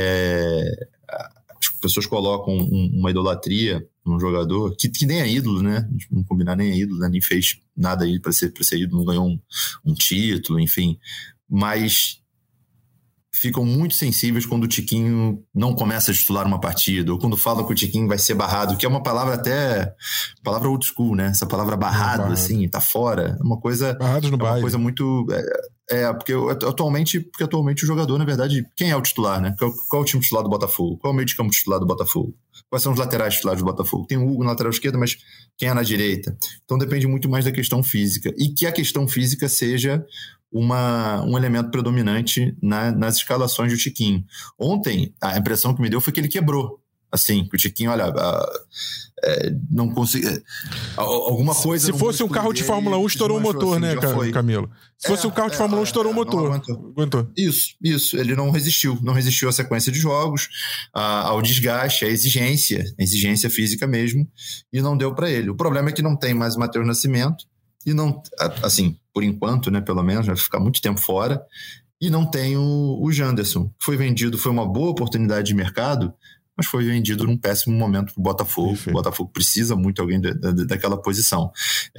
As pessoas colocam uma idolatria num jogador, que nem é ídolo, né? Vamos combinar, nem é ídolo, né? Nem fez nada aí para ser ídolo, não ganhou um título, enfim. Mas... ficam muito sensíveis quando o Tiquinho não começa a titular uma partida, ou quando falam que o Tiquinho vai ser barrado, que é uma palavra palavra old school, né? Essa palavra barrado, assim, tá fora. É uma coisa... Barrados no bairro. Uma coisa muito... porque atualmente o jogador, na verdade, quem é o titular, né? Qual é o time titular do Botafogo? Qual é o meio de campo titular do Botafogo? Quais são os laterais titulares do Botafogo? Tem o Hugo na lateral esquerda, mas quem é na direita? Então depende muito mais da questão física. E que a questão física seja um elemento predominante nas escalações do Tiquinho. Ontem, a impressão que me deu foi que ele quebrou. Assim, que o Tiquinho, olha, não conseguia... Alguma coisa... Se fosse um carro de Fórmula 1, estourou o motor, né, Camilo? Se fosse um carro de Fórmula 1, estourou o motor. Aguentou. Isso. Ele não resistiu à sequência de jogos, ao desgaste, à exigência física mesmo, e não deu para ele. O problema é que não tem mais o Matheus Nascimento, e não, assim, por enquanto, né, pelo menos, vai ficar muito tempo fora, e não tem o Janderson, que foi vendido, foi uma boa oportunidade de mercado, mas foi vendido num péssimo momento para o Botafogo. Perfeito. O Botafogo precisa muito de alguém daquela posição.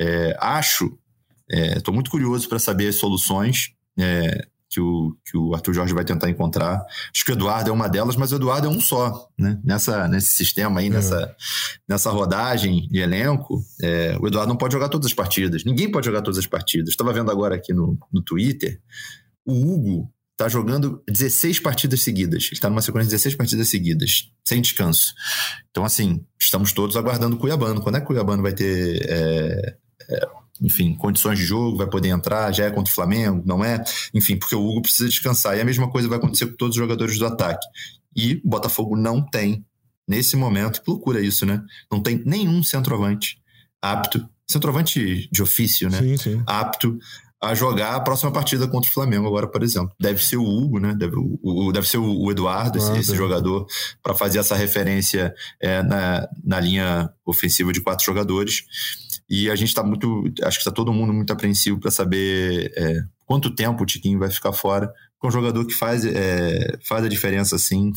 Estou muito curioso para saber as soluções que o Arthur Jorge vai tentar encontrar. Acho que o Eduardo é uma delas, mas o Eduardo é um só, né? Nesse sistema aí, nessa rodagem de elenco, o Eduardo não pode jogar todas as partidas. Ninguém pode jogar todas as partidas. Estava vendo agora aqui no Twitter, o Hugo está jogando 16 partidas seguidas. Ele está numa sequência de 16 partidas seguidas, sem descanso. Então, assim, estamos todos aguardando o Cuiabano. Quando é que o Cuiabano vai ter... enfim, condições de jogo, vai poder entrar, já é contra o Flamengo, não é? Enfim, porque o Hugo precisa descansar. E a mesma coisa vai acontecer com todos os jogadores do ataque. E o Botafogo não tem, nesse momento, que loucura isso, né? Não tem nenhum centroavante apto, centroavante de ofício, né? Sim. Apto a jogar a próxima partida contra o Flamengo agora, por exemplo. Deve ser o Hugo, né? Deve ser o Eduardo, esse jogador, para fazer essa referência na linha ofensiva de 4 jogadores. E a gente está acho que está todo mundo muito apreensivo para saber quanto tempo o Tiquinho vai ficar fora. Com um jogador que faz a diferença, assim,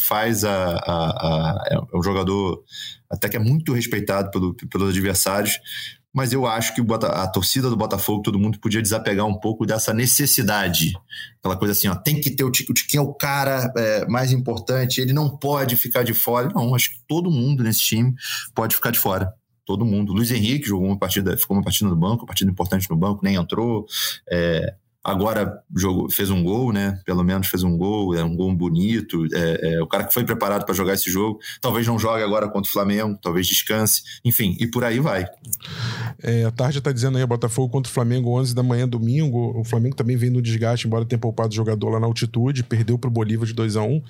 é um jogador até que é muito respeitado pelos adversários, mas eu acho que a torcida do Botafogo, todo mundo podia desapegar um pouco dessa necessidade, aquela coisa assim, tem que ter o Tiquinho é o cara mais importante, ele não pode ficar de fora. Não, acho que todo mundo nesse time pode ficar de fora. Todo mundo. Luiz Henrique ficou uma partida no banco, uma partida importante no banco, nem entrou. Agora fez um gol, né? Pelo menos fez um gol, um gol bonito. O cara que foi preparado para jogar esse jogo, talvez não jogue agora contra o Flamengo, talvez descanse, enfim, e por aí vai. A Tarja está dizendo aí, Botafogo contra o Flamengo 11 da manhã, domingo. O Flamengo também vem no desgaste, embora tenha poupado o jogador lá na altitude, perdeu para o Bolívar de 2-1.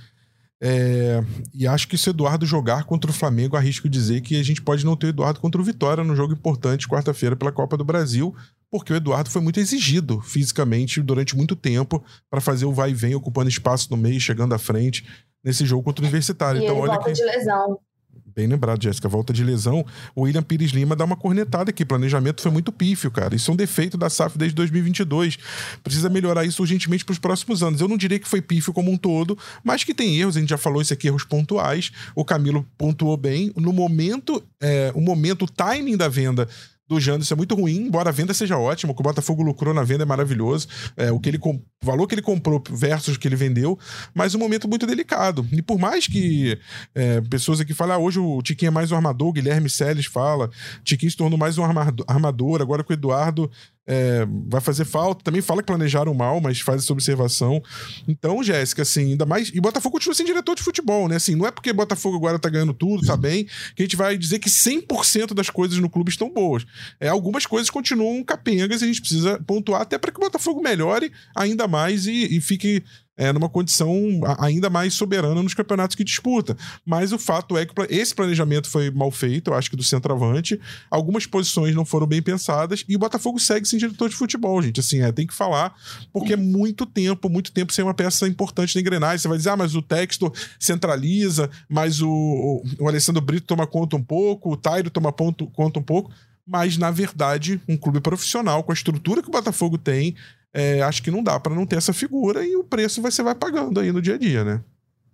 E acho que se o Eduardo jogar contra o Flamengo, arrisco dizer que a gente pode não ter o Eduardo contra o Vitória no jogo importante quarta-feira pela Copa do Brasil, porque o Eduardo foi muito exigido fisicamente durante muito tempo para fazer o vai e vem, ocupando espaço no meio, chegando à frente nesse jogo contra o Universitário. E então, ele volta de lesão. Bem lembrado, Jéssica. Volta de lesão, o William Pires Lima dá uma cornetada aqui. Planejamento foi muito pífio, cara. Isso é um defeito da SAF desde 2022. Precisa melhorar isso urgentemente para os próximos anos. Eu não diria que foi pífio como um todo, mas que tem erros. A gente já falou isso aqui, erros pontuais. O Camilo pontuou bem. No momento, o timing da venda do Janderson é muito ruim, embora a venda seja ótima. O que o Botafogo lucrou na venda é maravilhoso. O valor que ele comprou versus o que ele vendeu, mas um momento muito delicado. E por mais que pessoas aqui falam, hoje o Tiquinho é mais um armador, o Guilherme Seles fala, o Tiquinho se tornou mais um armador, agora com o Eduardo vai fazer falta. Também fala que planejaram mal, mas faz essa observação. Então, Jéssica, assim, ainda mais... E o Botafogo continua sem diretor de futebol, né? Assim, não é porque o Botafogo agora tá ganhando tudo, tá bem, que a gente vai dizer que 100% das coisas no clube estão boas. Algumas coisas continuam capengas e a gente precisa pontuar até para que o Botafogo melhore ainda mais e fique numa condição ainda mais soberana nos campeonatos que disputa. Mas o fato é que esse planejamento foi mal feito, eu acho que do centroavante. Algumas posições não foram bem pensadas e o Botafogo segue sem diretor de futebol, gente. Assim, tem que falar, porque é muito tempo sem uma peça importante na engrenagem. Você vai dizer, mas o Textor centraliza, mas o Alessandro Brito toma conta um pouco, o Tairo toma conta um pouco. Mas, na verdade, um clube profissional, com a estrutura que o Botafogo tem, acho que não dá para não ter essa figura e o preço você vai pagando aí no dia a dia, né?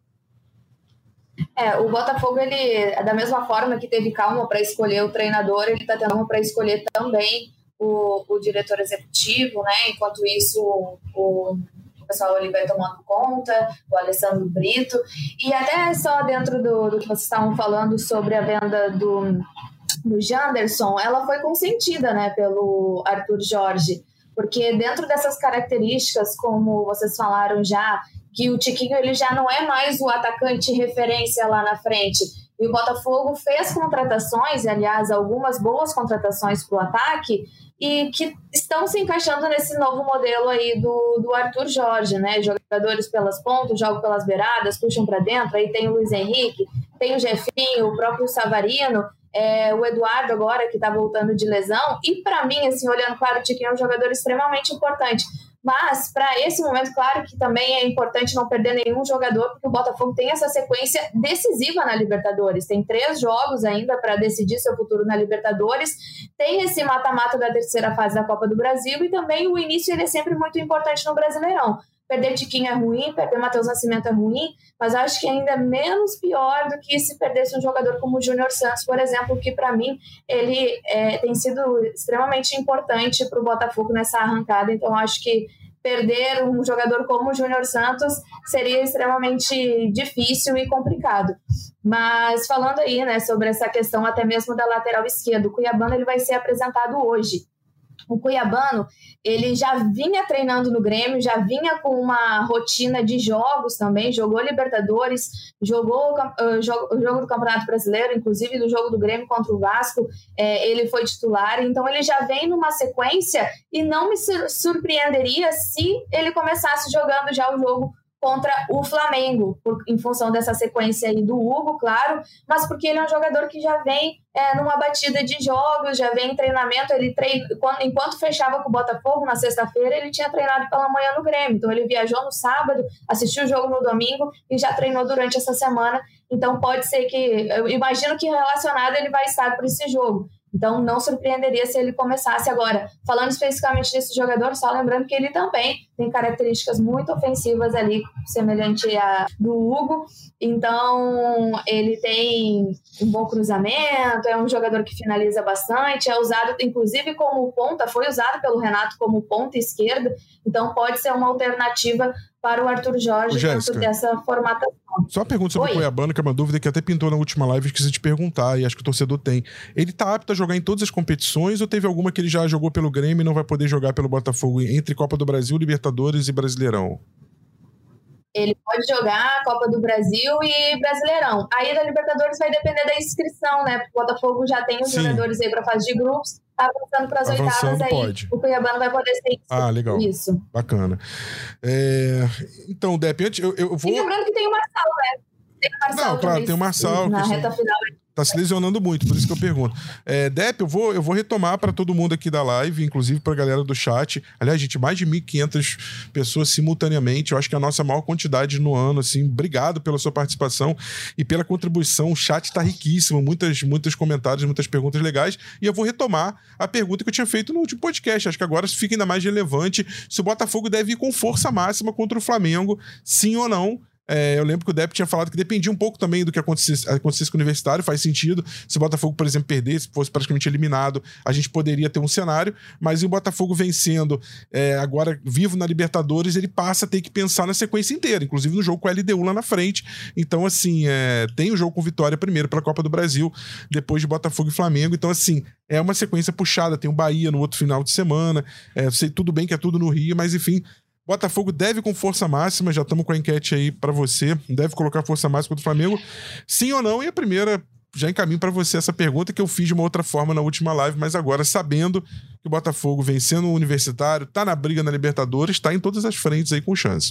O Botafogo, ele, da mesma forma que teve calma para escolher o treinador, ele está tendo calma para escolher também o diretor executivo, né? Enquanto isso, o pessoal ali vai tomando conta, o Alessandro Brito. E até só dentro do que vocês estavam falando sobre a venda do Janderson, ela foi consentida, né, pelo Arthur Jorge, porque dentro dessas características, como vocês falaram já, que o Tiquinho ele já não é mais o atacante referência lá na frente, e o Botafogo fez contratações, aliás, algumas boas contratações para o ataque, e que estão se encaixando nesse novo modelo aí do Arthur Jorge, né? Jogadores pelas pontas, jogam pelas beiradas, puxam para dentro, aí tem o Luiz Henrique, tem o Jefinho, o próprio Savarino, o Eduardo agora, que está voltando de lesão, e para mim, assim, olhando para o Tiquinho, é um jogador extremamente importante. Mas, para esse momento, claro que também é importante não perder nenhum jogador, porque o Botafogo tem essa sequência decisiva na Libertadores. Tem 3 jogos ainda para decidir seu futuro na Libertadores. Tem esse mata-mata da terceira fase da Copa do Brasil e também o início ele é sempre muito importante no Brasileirão. Perder Tiquinho é ruim, perder Matheus Nascimento é ruim, mas acho que ainda é menos pior do que se perdesse um jogador como o Júnior Santos, por exemplo, que para mim ele tem sido extremamente importante para o Botafogo nessa arrancada. Então acho que perder um jogador como o Júnior Santos seria extremamente difícil e complicado. Mas falando aí, né, sobre essa questão até mesmo da lateral esquerda, o Cuiabano ele vai ser apresentado hoje. O Cuiabano, ele já vinha treinando no Grêmio, já vinha com uma rotina de jogos também, jogou Libertadores, jogou o jogo do Campeonato Brasileiro, inclusive do jogo do Grêmio contra o Vasco, ele foi titular, então ele já vem numa sequência e não me surpreenderia se ele começasse jogando já o jogo contra o Flamengo, em função dessa sequência aí do Hugo, claro, mas porque ele é um jogador que já vem numa batida de jogos, já vem em treinamento, enquanto fechava com o Botafogo na sexta-feira, ele tinha treinado pela manhã no Grêmio, então ele viajou no sábado, assistiu o jogo no domingo e já treinou durante essa semana, então pode ser que, eu imagino que relacionado ele vai estar por esse jogo. Então, não surpreenderia se ele começasse agora. Falando especificamente desse jogador, só lembrando que ele também tem características muito ofensivas ali, semelhante à do Hugo. Então, ele tem um bom cruzamento, é um jogador que finaliza bastante, é usado, inclusive, como ponta, foi usado pelo Renato como ponta esquerda. Então, pode ser uma alternativa para o Arthur Jorge dentro dessa formatação. Só uma pergunta sobre o Cuiabano, que é uma dúvida que até pintou na última live, esqueci de perguntar, e acho que o torcedor tem. Ele tá apto a jogar em todas as competições ou teve alguma que ele já jogou pelo Grêmio e não vai poder jogar pelo Botafogo entre Copa do Brasil, Libertadores e Brasileirão? Ele pode jogar a Copa do Brasil e Brasileirão. Aí da Libertadores vai depender da inscrição, né? Porque o Botafogo já tem os jogadores aí para fase de grupos, avançando para as oitavas aí. Pode. O Cuiabano vai poder ser inscrito. Ah, legal. Isso. Bacana. Então, Depp, antes eu vou... E lembrando que tem o Marçal, né? Tem o Marçal. Não, claro, tem o Marçal. Na reta final. Tá se lesionando muito, por isso que eu pergunto. Depp, eu vou retomar para todo mundo aqui da live, inclusive pra galera do chat. Aliás, gente, mais de 1.500 pessoas simultaneamente. Eu acho que é a nossa maior quantidade no ano, assim. Obrigado pela sua participação e pela contribuição. O chat tá riquíssimo, muitos comentários, muitas perguntas legais. E eu vou retomar a pergunta que eu tinha feito no último podcast. Acho que agora fica ainda mais relevante se o Botafogo deve ir com força máxima contra o Flamengo, sim ou não. Eu lembro que o Depp tinha falado que dependia um pouco também do que acontecesse com o Universitário, faz sentido. Se o Botafogo, por exemplo, perdesse, fosse praticamente eliminado, a gente poderia ter um cenário, mas o Botafogo vencendo, agora vivo na Libertadores, ele passa a ter que pensar na sequência inteira, inclusive no jogo com a LDU lá na frente. Então, assim, tem o jogo com Vitória primeiro pela Copa do Brasil, depois de Botafogo e Flamengo. Então, assim, é uma sequência puxada, tem o Bahia no outro final de semana, sei tudo bem que é tudo no Rio, mas enfim... Botafogo deve com força máxima, já estamos com a enquete aí para você, deve colocar força máxima contra o Flamengo, sim ou não? E a primeira, já encaminho para você essa pergunta que eu fiz de uma outra forma na última live, mas agora sabendo que o Botafogo vencendo o Universitário, tá na briga na Libertadores, tá em todas as frentes aí com chance.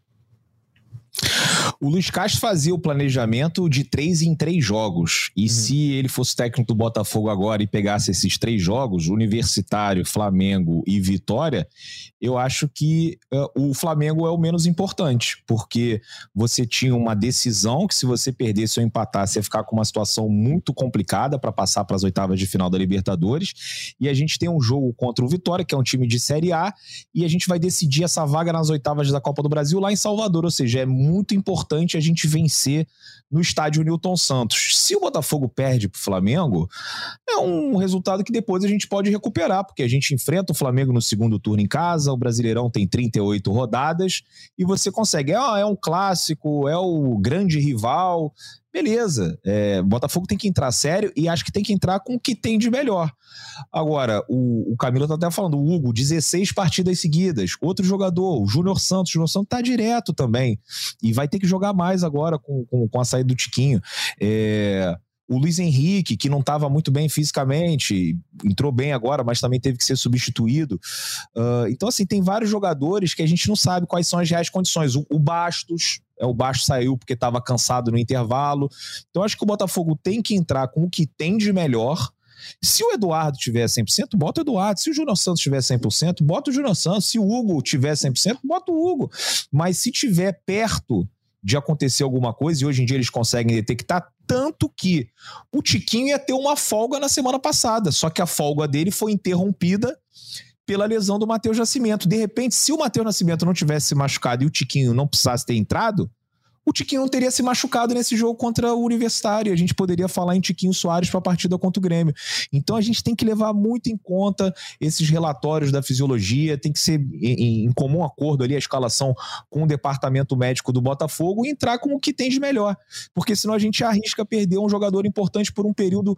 O Luiz Castro fazia o planejamento de 3 em 3 jogos. E se ele fosse técnico do Botafogo agora e pegasse esses 3 jogos, Universitário, Flamengo e Vitória, eu acho que o Flamengo é o menos importante, porque você tinha uma decisão que se você perdesse ou empatasse, ia ficar com uma situação muito complicada para passar para as oitavas de final da Libertadores. E a gente tem um jogo contra o Vitória, que é um time de Série A, e a gente vai decidir essa vaga nas oitavas da Copa do Brasil lá em Salvador, ou seja, é muito importante a gente vencer no estádio Newton Santos. Se o Botafogo perde para o Flamengo, é um resultado que depois a gente pode recuperar, porque a gente enfrenta o Flamengo no segundo turno em casa, o Brasileirão tem 38 rodadas, e você consegue, é um clássico, é o grande rival, beleza, o Botafogo tem que entrar sério e acho que tem que entrar com o que tem de melhor. Agora, o Camilo tá até falando, o Hugo, 16 partidas seguidas, outro jogador, o Júnior Santos tá direto também, e vai ter que jogar mais agora com a saída do Tiquinho. O Luiz Henrique, que não estava muito bem fisicamente, entrou bem agora, mas também teve que ser substituído. Então, assim, tem vários jogadores que a gente não sabe quais são as reais condições. O Bastos, o Bastos saiu porque estava cansado no intervalo. Então, acho que o Botafogo tem que entrar com o que tem de melhor. Se o Eduardo tiver 100%, bota o Eduardo. Se o Júnior Santos tiver 100%, bota o Júnior Santos. Se o Hugo tiver 100%, bota o Hugo. Mas se tiver perto de acontecer alguma coisa, e hoje em dia eles conseguem detectar, tanto que o Tiquinho ia ter uma folga na semana passada, só que a folga dele foi interrompida pela lesão do Matheus Nascimento. De repente, se o Matheus Nascimento não tivesse se machucado e o Tiquinho não precisasse ter entrado, o Tiquinho não teria se machucado nesse jogo contra o Universitário. A gente poderia falar em Tiquinho Soares para a partida contra o Grêmio. Então a gente tem que levar muito em conta esses relatórios da fisiologia, tem que ser em comum acordo ali a escalação com o departamento médico do Botafogo e entrar com o que tem de melhor. Porque senão a gente arrisca perder um jogador importante por um período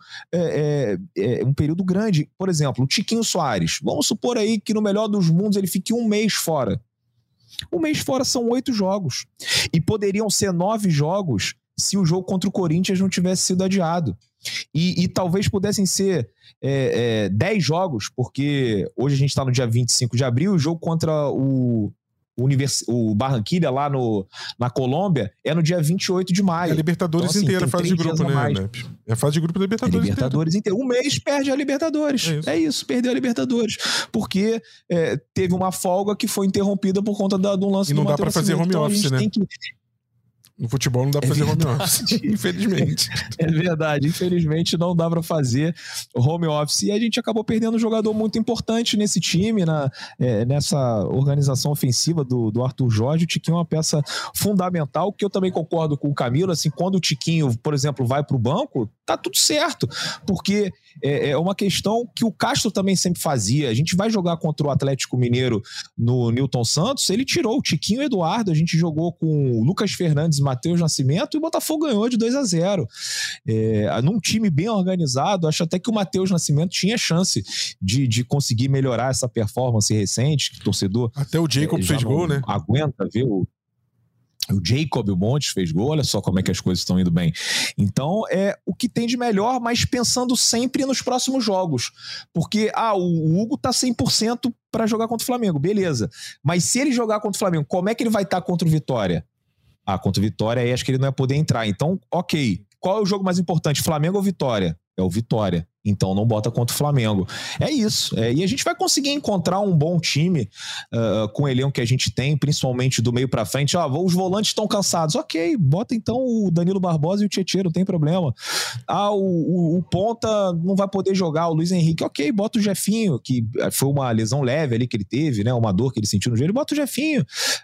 grande. Por exemplo, o Tiquinho Soares. Vamos supor aí que no melhor dos mundos ele fique um mês fora. Um mês fora são 8 jogos. E poderiam ser 9 jogos se o jogo contra o Corinthians não tivesse sido adiado. E talvez pudessem ser 10 jogos, porque hoje a gente está no dia 25 de abril, o jogo contra o Barranquilla lá na Colômbia é no dia 28 de maio. É a Libertadores então, assim, inteira, a fase de grupo, né? É a fase de grupo da Libertadores inteira. Um mês perde a Libertadores. É isso, perdeu a Libertadores. Porque teve uma folga que foi interrompida por conta do lance do Matheus Nascimento. E não dá pra fazer home office, né? No futebol não dá pra fazer home office, infelizmente. É verdade, infelizmente não dá pra fazer home office. E a gente acabou perdendo um jogador muito importante nesse time, nessa organização ofensiva do Arthur Jorge. O Tiquinho é uma peça fundamental, que eu também concordo com o Camilo. Assim, quando o Tiquinho, por exemplo, vai pro banco, tá tudo certo, porque é uma questão que o Castro também sempre fazia. A gente vai jogar contra o Atlético Mineiro no Newton Santos, ele tirou o Tiquinho e o Eduardo, a gente jogou com o Lucas Fernandes, Matheus Nascimento, e o Botafogo ganhou de 2-0. Num time bem organizado, acho até que o Matheus Nascimento tinha chance de conseguir melhorar essa performance recente, que o torcedor... Até o Jacob fez gol, né? Aguenta ver o Jacob Montes fez gol, olha só como é que as coisas estão indo bem. Então, o que tem de melhor, mas pensando sempre nos próximos jogos. Porque, o Hugo tá 100% para jogar contra o Flamengo, beleza. Mas se ele jogar contra o Flamengo, como é que ele vai estar contra o Vitória? Contra o Vitória, aí acho que ele não vai poder entrar. Então, ok, Qual é o jogo mais importante, Flamengo ou Vitória? É o Vitória. Então não bota contra o Flamengo. É isso. E a gente vai conseguir encontrar um bom time com o elenco que a gente tem, principalmente do meio pra frente. Os volantes estão cansados. Ok, bota então o Danilo Barbosa e o Tietê, não tem problema. O ponta não vai poder jogar, o Luiz Henrique. Ok, bota o Jefinho, que foi uma lesão leve ali que ele teve, né? Uma dor que ele sentiu no joelho. Bota o Jefinho.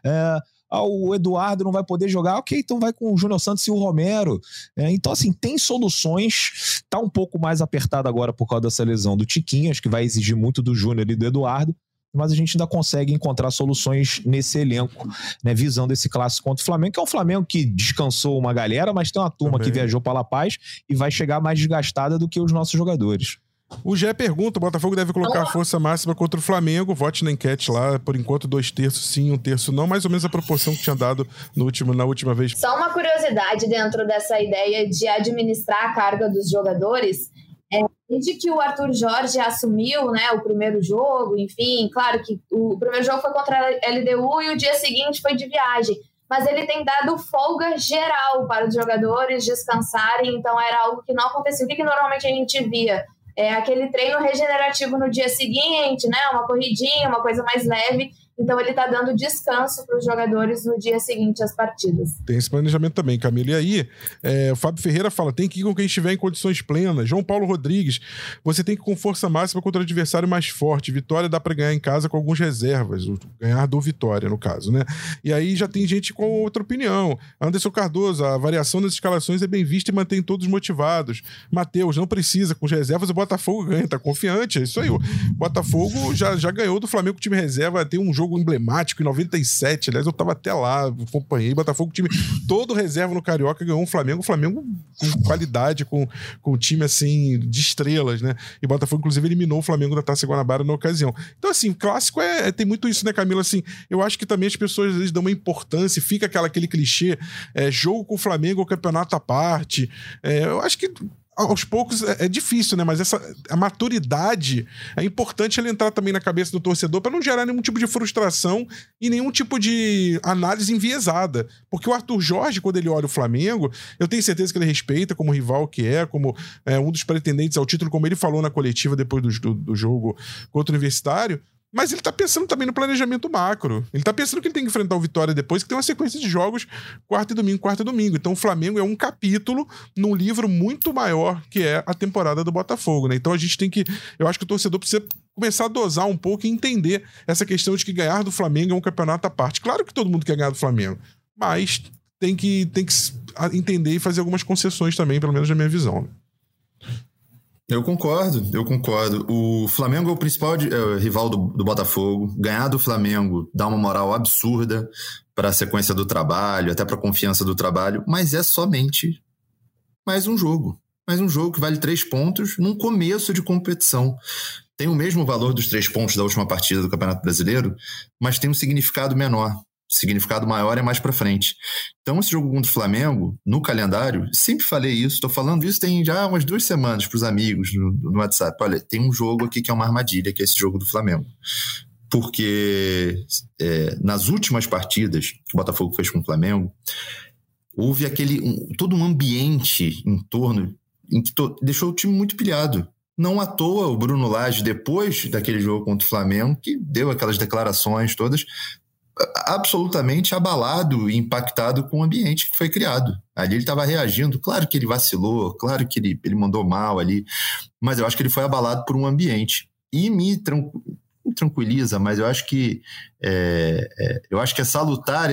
O Eduardo não vai poder jogar, ok, então vai com o Júnior Santos e o Romero. Então, assim, tem soluções. Tá um pouco mais apertado agora por causa dessa lesão do Tiquinho, acho que vai exigir muito do Júnior e do Eduardo, mas a gente ainda consegue encontrar soluções nesse elenco, né, visando esse clássico contra o Flamengo, que é um Flamengo que descansou uma galera, mas tem uma turma que viajou para La Paz e vai chegar mais desgastada do que os nossos jogadores. O Gé pergunta, o Botafogo deve colocar a força máxima contra o Flamengo, vote na enquete lá, por enquanto 2/3 sim, 1/3 não, mais ou menos a proporção que tinha dado na última vez. Só uma curiosidade dentro dessa ideia de administrar a carga dos jogadores, desde que o Arthur Jorge assumiu, né, o primeiro jogo, enfim, claro que o primeiro jogo foi contra a LDU e o dia seguinte foi de viagem, mas ele tem dado folga geral para os jogadores descansarem, então era algo que não acontecia. O que normalmente a gente via? Aquele treino regenerativo no dia seguinte, né? Uma corridinha, uma coisa mais leve. Então ele está dando descanso para os jogadores no dia seguinte às partidas. Tem esse planejamento também, Camila. E aí, o Fábio Ferreira fala, tem que ir com quem estiver em condições plenas. João Paulo Rodrigues, você tem que ir com força máxima contra o adversário mais forte. Vitória dá para ganhar em casa com algumas reservas. Ganhar do Vitória, no caso, né? E aí já tem gente com outra opinião. Anderson Cardoso, a variação das escalações é bem vista e mantém todos motivados. Matheus, não precisa. Com as reservas o Botafogo ganha, tá confiante. É isso aí. O Botafogo já ganhou do Flamengo, time reserva. Tem um jogo emblemático em 97, aliás, eu tava até lá, acompanhei, Botafogo, time todo reserva no Carioca, ganhou o Flamengo com qualidade, com um time, assim, de estrelas, né, e Botafogo, inclusive, eliminou o Flamengo da Taça Guanabara na ocasião. Então, assim, clássico tem muito isso, né, Camila, assim, eu acho que também as pessoas, às vezes, dão uma importância, fica aquele clichê, jogo com o Flamengo ou campeonato à parte, eu acho que aos poucos é difícil, né? Mas a maturidade é importante ele entrar também na cabeça do torcedor para não gerar nenhum tipo de frustração e nenhum tipo de análise enviesada. Porque o Arthur Jorge, quando ele olha o Flamengo, eu tenho certeza que ele respeita como rival que como um dos pretendentes ao título, como ele falou na coletiva depois do jogo contra o Universitário. Mas ele tá pensando também no planejamento macro. Ele tá pensando que ele tem que enfrentar o Vitória depois, que tem uma sequência de jogos quarta e domingo. Então o Flamengo é um capítulo num livro muito maior que é a temporada do Botafogo, né? Então a gente tem que... Eu acho que o torcedor precisa começar a dosar um pouco e entender essa questão de que ganhar do Flamengo é um campeonato à parte. Claro que todo mundo quer ganhar do Flamengo, mas tem que entender e fazer algumas concessões também, pelo menos na minha visão. Eu concordo. O Flamengo é o principal rival do Botafogo. Ganhar do Flamengo dá uma moral absurda para a sequência do trabalho, até para a confiança do trabalho, mas é somente mais um jogo. Mais um jogo que vale 3 pontos num começo de competição. Tem o mesmo valor dos 3 pontos da última partida do Campeonato Brasileiro, mas tem um significado menor. O significado maior é mais pra frente. Então esse jogo contra o Flamengo, no calendário, sempre falei isso, estou falando isso tem já umas 2 semanas pros amigos no WhatsApp. Olha, tem um jogo aqui que é uma armadilha, que é esse jogo do Flamengo. Porque nas últimas partidas que o Botafogo fez com o Flamengo, houve todo um ambiente em torno em que deixou o time muito pilhado. Não à toa o Bruno Lage, depois daquele jogo contra o Flamengo, que deu aquelas declarações todas, absolutamente abalado e impactado com o ambiente que foi criado. Ali ele estava reagindo, claro que ele vacilou, claro que ele mandou mal ali, mas eu acho que ele foi abalado por um ambiente. E me tranquiliza, mas eu acho que é salutar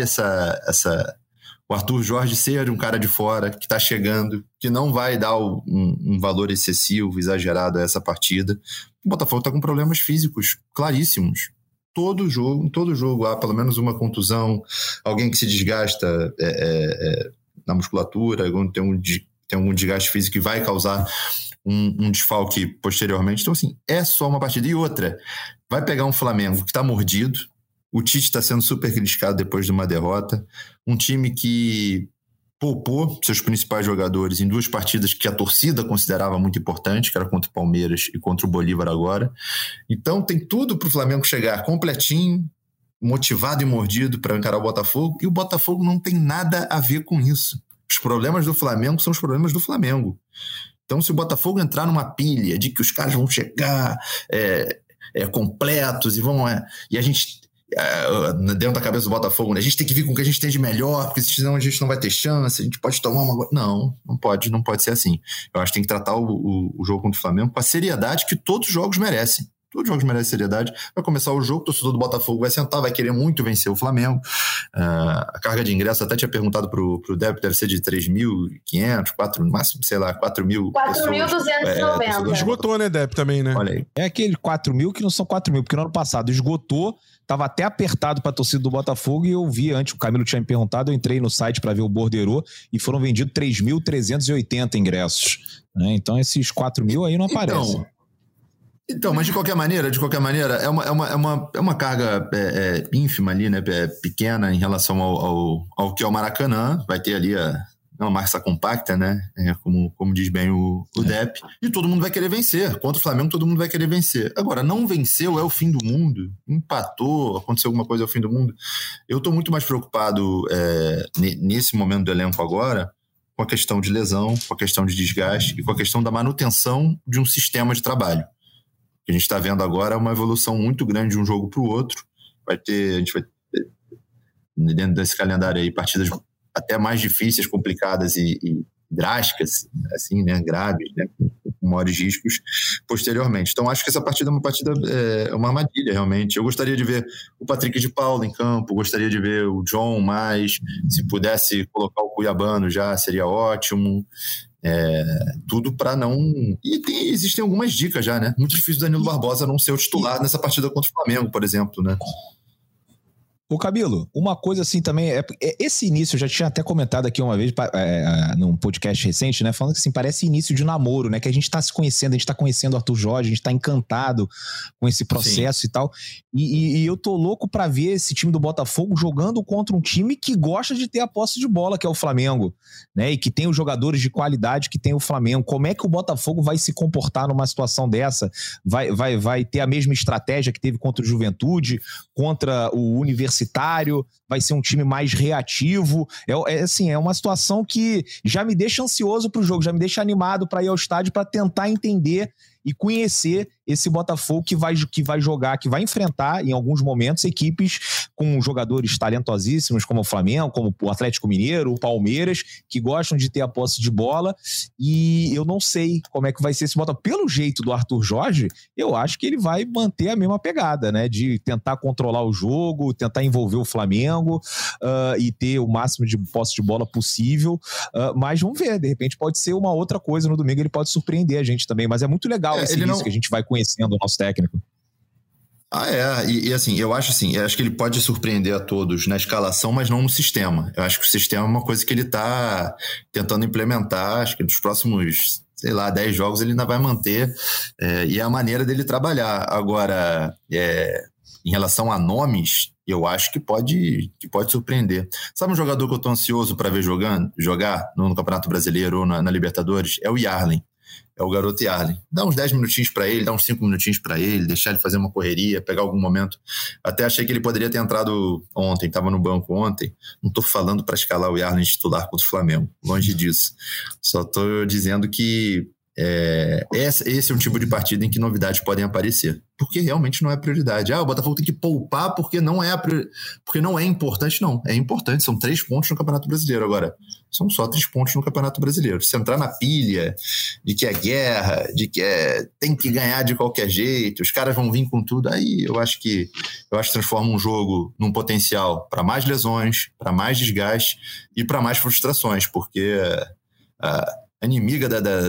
o Arthur Jorge ser um cara de fora, que está chegando, que não vai dar um valor excessivo, exagerado a essa partida. O Botafogo está com problemas físicos claríssimos. Todo jogo há pelo menos uma contusão, alguém que se desgasta na musculatura, tem algum desgaste físico que vai causar um desfalque posteriormente. Então, assim, é só uma partida. E outra, vai pegar um Flamengo que está mordido, o Tite está sendo super criticado depois de uma derrota, um time que poupou seus principais jogadores em 2 partidas que a torcida considerava muito importante, que era contra o Palmeiras e contra o Bolívar agora. Então tem tudo para o Flamengo chegar completinho, motivado e mordido para encarar o Botafogo, e o Botafogo não tem nada a ver com isso. Os problemas do Flamengo são os problemas do Flamengo. Então, se o Botafogo entrar numa pilha de que os caras vão chegar completos e a gente, dentro da cabeça do Botafogo, né, a gente tem que vir com o que a gente tem de melhor, porque senão a gente não vai ter chance, a gente pode tomar uma... Não pode ser assim. Eu acho que tem que tratar o jogo contra o Flamengo com a seriedade que todos os jogos merecem. Todos os jogos merecem seriedade. Vai começar o jogo, o torcedor do Botafogo vai sentar, vai querer muito vencer o Flamengo. A carga de ingresso, até tinha perguntado pro Débora, deve ser de 3.500, 4, no máximo, sei lá, 4.000 4.290. Esgotou, né, Débora, também, né? Olha aí. É aquele 4.000 que não são 4.000, porque no ano passado esgotou, tava até apertado pra torcida do Botafogo e eu vi antes, o Camilo tinha me perguntado, eu entrei no site pra ver o borderô e foram vendidos 3.380 ingressos. Né? Então esses 4.000 aí não aparecem. Então, mas de qualquer maneira, é uma carga ínfima ali, né? Pequena em relação ao que é o Maracanã. Vai ter ali uma massa compacta, né? Como diz bem o Depp. E todo mundo vai querer vencer. Contra o Flamengo, todo mundo vai querer vencer. Agora, não venceu é o fim do mundo. Empatou, aconteceu alguma coisa é o fim do mundo. Eu estou muito mais preocupado nesse momento do elenco agora com a questão de lesão, com a questão de desgaste e com a questão da manutenção de um sistema de trabalho. O que a gente está vendo agora é uma evolução muito grande de um jogo para o outro. A gente vai ter, dentro desse calendário aí, partidas até mais difíceis, complicadas e drásticas, assim, né, graves, né, com maiores riscos posteriormente. Então, acho que essa partida é uma armadilha, realmente. Eu gostaria de ver o Patrick de Paula em campo, gostaria de ver o John mais, se pudesse colocar o Cuiabano já, seria ótimo. Tudo para não... E existem algumas dicas já, né? Muito difícil o Danilo Barbosa não ser o titular nessa partida contra o Flamengo, por exemplo, né? Ô Camilo, uma coisa assim também, esse início, eu já tinha até comentado aqui uma vez num podcast recente, né, falando que assim, parece início de namoro, né, que a gente tá se conhecendo, a gente tá conhecendo o Arthur Jorge, a gente tá encantado com esse processo. Sim. E tal, e eu tô louco pra ver esse time do Botafogo jogando contra um time que gosta de ter a posse de bola, que é o Flamengo, né, e que tem os jogadores de qualidade que tem o Flamengo. Como é que o Botafogo vai se comportar numa situação dessa? Vai ter a mesma estratégia que teve contra o Juventude, contra o Universitário? Vai ser um time mais reativo? É uma situação que já me deixa ansioso pro jogo, já me deixa animado para ir ao estádio para tentar entender e conhecer esse Botafogo que vai jogar, que vai enfrentar em alguns momentos equipes com jogadores talentosíssimos como o Flamengo, como o Atlético Mineiro, o Palmeiras, que gostam de ter a posse de bola, e eu não sei como é que vai ser esse Botafogo. Pelo jeito do Arthur Jorge, eu acho que ele vai manter a mesma pegada, né, de tentar controlar o jogo, tentar envolver o Flamengo e ter o máximo de posse de bola possível, mas vamos ver, de repente pode ser uma outra coisa no domingo, ele pode surpreender a gente também, mas é muito legal esse início que a gente vai conhecendo o nosso técnico. E assim, eu acho que ele pode surpreender a todos na escalação, mas não no sistema. Eu acho que o sistema é uma coisa que ele está tentando implementar, acho que nos próximos, 10 jogos ele ainda vai manter, e é a maneira dele trabalhar. Agora, em relação a nomes, eu acho que pode surpreender. Sabe um jogador que eu estou ansioso para ver jogar no Campeonato Brasileiro ou na Libertadores? É o Yarlen. É o garoto Yarlen. Dá uns 10 minutinhos para ele, dá uns 5 minutinhos para ele, deixar ele fazer uma correria, pegar algum momento. Até achei que ele poderia ter entrado ontem, estava no banco ontem. Não estou falando para escalar o Yarlen titular contra o Flamengo, longe disso. Só estou dizendo que esse é um tipo de partida em que novidades podem aparecer, porque realmente não é prioridade. O Botafogo tem que poupar porque não é importante. Não, é importante, são 3 pontos no Campeonato Brasileiro. Agora, são só 3 pontos no Campeonato Brasileiro. Se entrar na pilha de que é guerra, de que tem que ganhar de qualquer jeito, os caras vão vir com tudo, aí eu acho que transforma um jogo num potencial para mais lesões, para mais desgaste e para mais frustrações, porque a inimiga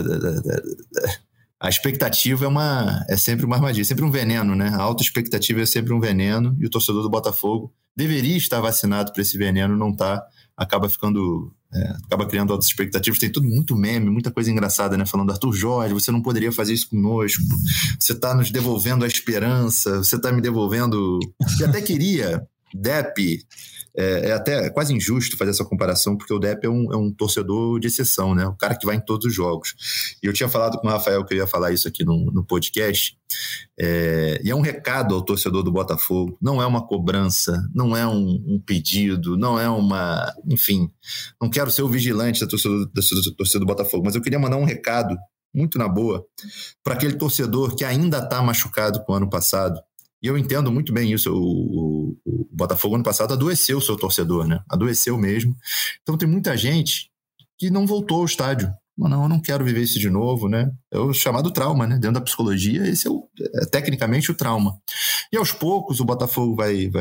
a expectativa é sempre uma armadilha, sempre um veneno, né? A alta expectativa é sempre um veneno, e o torcedor do Botafogo deveria estar vacinado para esse veneno, não está, acaba criando altas expectativas. Tem tudo muito meme, muita coisa engraçada, né? Falando, Arthur Jorge, você não poderia fazer isso conosco, você está nos devolvendo a esperança, você está me devolvendo... E até queria, Depp, é até quase injusto fazer essa comparação, porque o Depp é um torcedor de exceção, né? O cara que vai em todos os jogos. E eu tinha falado com o Rafael que eu ia falar isso aqui no podcast, e é um recado ao torcedor do Botafogo, não é uma cobrança, não é um pedido, não é uma... Enfim, não quero ser o vigilante da torcida do Botafogo, mas eu queria mandar um recado muito na boa para aquele torcedor que ainda está machucado com o ano passado. E eu entendo muito bem isso. O Botafogo ano passado adoeceu o seu torcedor, né? Adoeceu mesmo. Então tem muita gente que não voltou ao estádio. Não, eu não quero viver isso de novo, né? É o chamado trauma, né? Dentro da psicologia, esse é tecnicamente o trauma. E aos poucos o Botafogo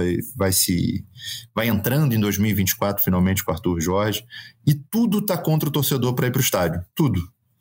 vai entrando em 2024 finalmente com o Arthur Jorge, e tudo tá contra o torcedor para ir para o estádio. Tudo.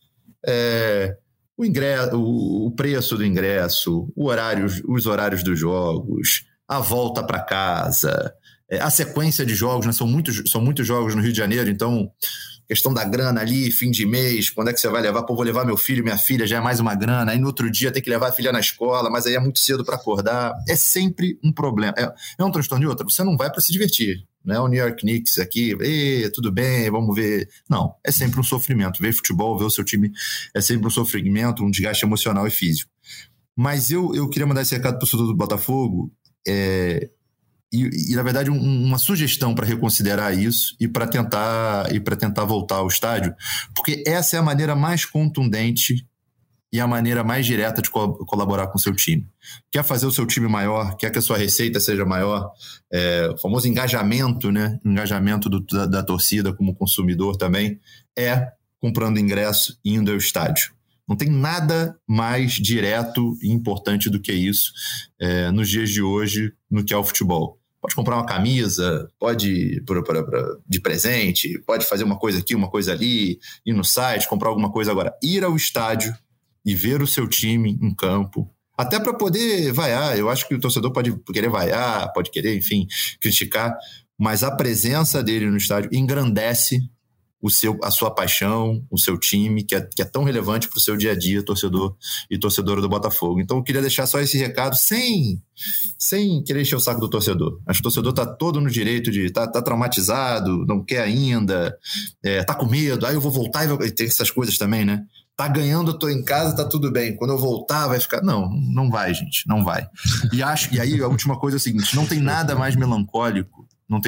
O preço do ingresso, os horários dos jogos, a volta para casa, a sequência de jogos, né? São muitos jogos no Rio de Janeiro, então questão da grana ali, fim de mês, quando é que você vai levar? Pô, vou levar meu filho, minha filha, já é mais uma grana, aí no outro dia tem que levar a filha na escola, mas aí é muito cedo para acordar, é sempre um problema, é um transtorno de outra, você não vai para se divertir, não é o New York Knicks aqui, tudo bem, vamos ver, não, é sempre um sofrimento, ver futebol, ver o seu time, é sempre um sofrimento, um desgaste emocional e físico. Mas eu queria mandar esse recado para o torcedor do Botafogo, e na verdade uma sugestão para reconsiderar isso e para tentar voltar ao estádio, porque essa é a maneira mais contundente e a maneira mais direta de colaborar com o seu time. Quer fazer o seu time maior, quer que a sua receita seja maior, o famoso engajamento, né? Engajamento da torcida como consumidor também, comprando ingresso e indo ao estádio. Não tem nada mais direto e importante do que isso nos dias de hoje no que é o futebol. Pode comprar uma camisa, pode de presente, pode fazer uma coisa aqui, uma coisa ali, ir no site, comprar alguma coisa. Agora, ir ao estádio e ver o seu time em campo, até para poder vaiar. Eu acho que o torcedor pode querer vaiar, pode querer, enfim, criticar, mas a presença dele no estádio engrandece a sua paixão, o seu time, que é tão relevante para o seu dia a dia, torcedor e torcedora do Botafogo. Então eu queria deixar só esse recado sem querer encher o saco do torcedor. Acho que o torcedor está todo no direito de tá traumatizado, não quer ainda, tá com medo, aí eu vou voltar e tem essas coisas também, né? Tá ganhando, eu tô em casa, tá tudo bem. Quando eu voltar, vai ficar... Não vai, gente, não vai. E aí a última coisa é o seguinte, não tem nada mais melancólico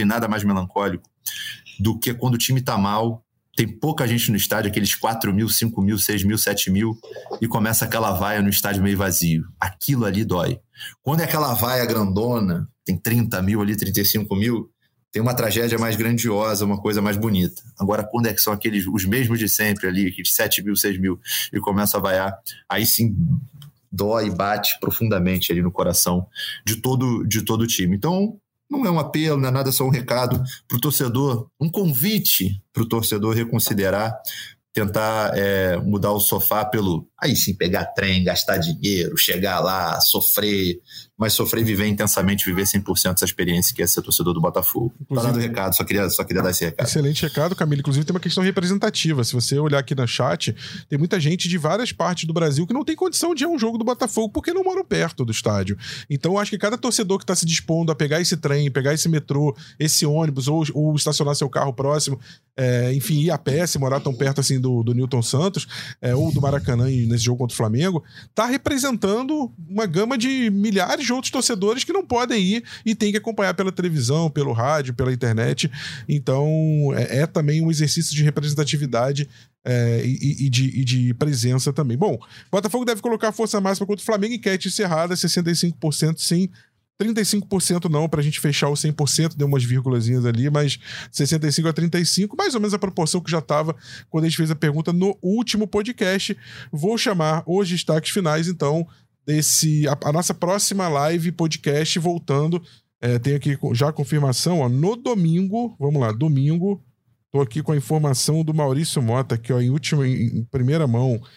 do que quando o time tá mal, tem pouca gente no estádio, aqueles 4 mil, 5 mil, 6 mil, 7 mil, e começa aquela vaia no estádio meio vazio. Aquilo ali dói. Quando é aquela vaia grandona, tem 30 mil ali, 35 mil, tem uma tragédia mais grandiosa, uma coisa mais bonita. Agora, quando é que são os mesmos de sempre ali, aqueles 7 mil, 6 mil, e começa a vaiar, aí sim dói e bate profundamente ali no coração de todo o time. Então, não é um apelo, não é nada, é só um recado para o torcedor, um convite para o torcedor reconsiderar, tentar mudar o sofá aí sim, pegar trem, gastar dinheiro, chegar lá, sofrer, mas sofrer e viver intensamente, viver 100% essa experiência que é ser torcedor do Botafogo. Tá dando recado, só queria dar esse recado. Excelente recado, Camilo. Inclusive tem uma questão representativa. Se você olhar aqui no chat, tem muita gente de várias partes do Brasil que não tem condição de ir a um jogo do Botafogo porque não moram perto do estádio. Então acho que cada torcedor que está se dispondo a pegar esse trem, pegar esse metrô, esse ônibus ou estacionar seu carro próximo, enfim, ir a pé, se morar tão perto assim do Newton Santos, ou do Maracanã nesse jogo contra o Flamengo, tá representando uma gama de milhares de outros torcedores que não podem ir e tem que acompanhar pela televisão, pelo rádio, pela internet. Então é também um exercício de representatividade e de presença também. Bom, Botafogo deve colocar força máxima contra o Flamengo, enquete encerrada, 65% sim, 35% não, pra gente fechar o 100%, deu umas vírgulazinhas ali, mas 65 a 35, mais ou menos a proporção que já tava quando a gente fez a pergunta no último podcast. Vou chamar os destaques finais, então, a nossa próxima live podcast voltando. Tem aqui já a confirmação, no domingo, vamos lá, domingo, tô aqui com a informação do Maurício Mota, aqui, ó, em primeira mão.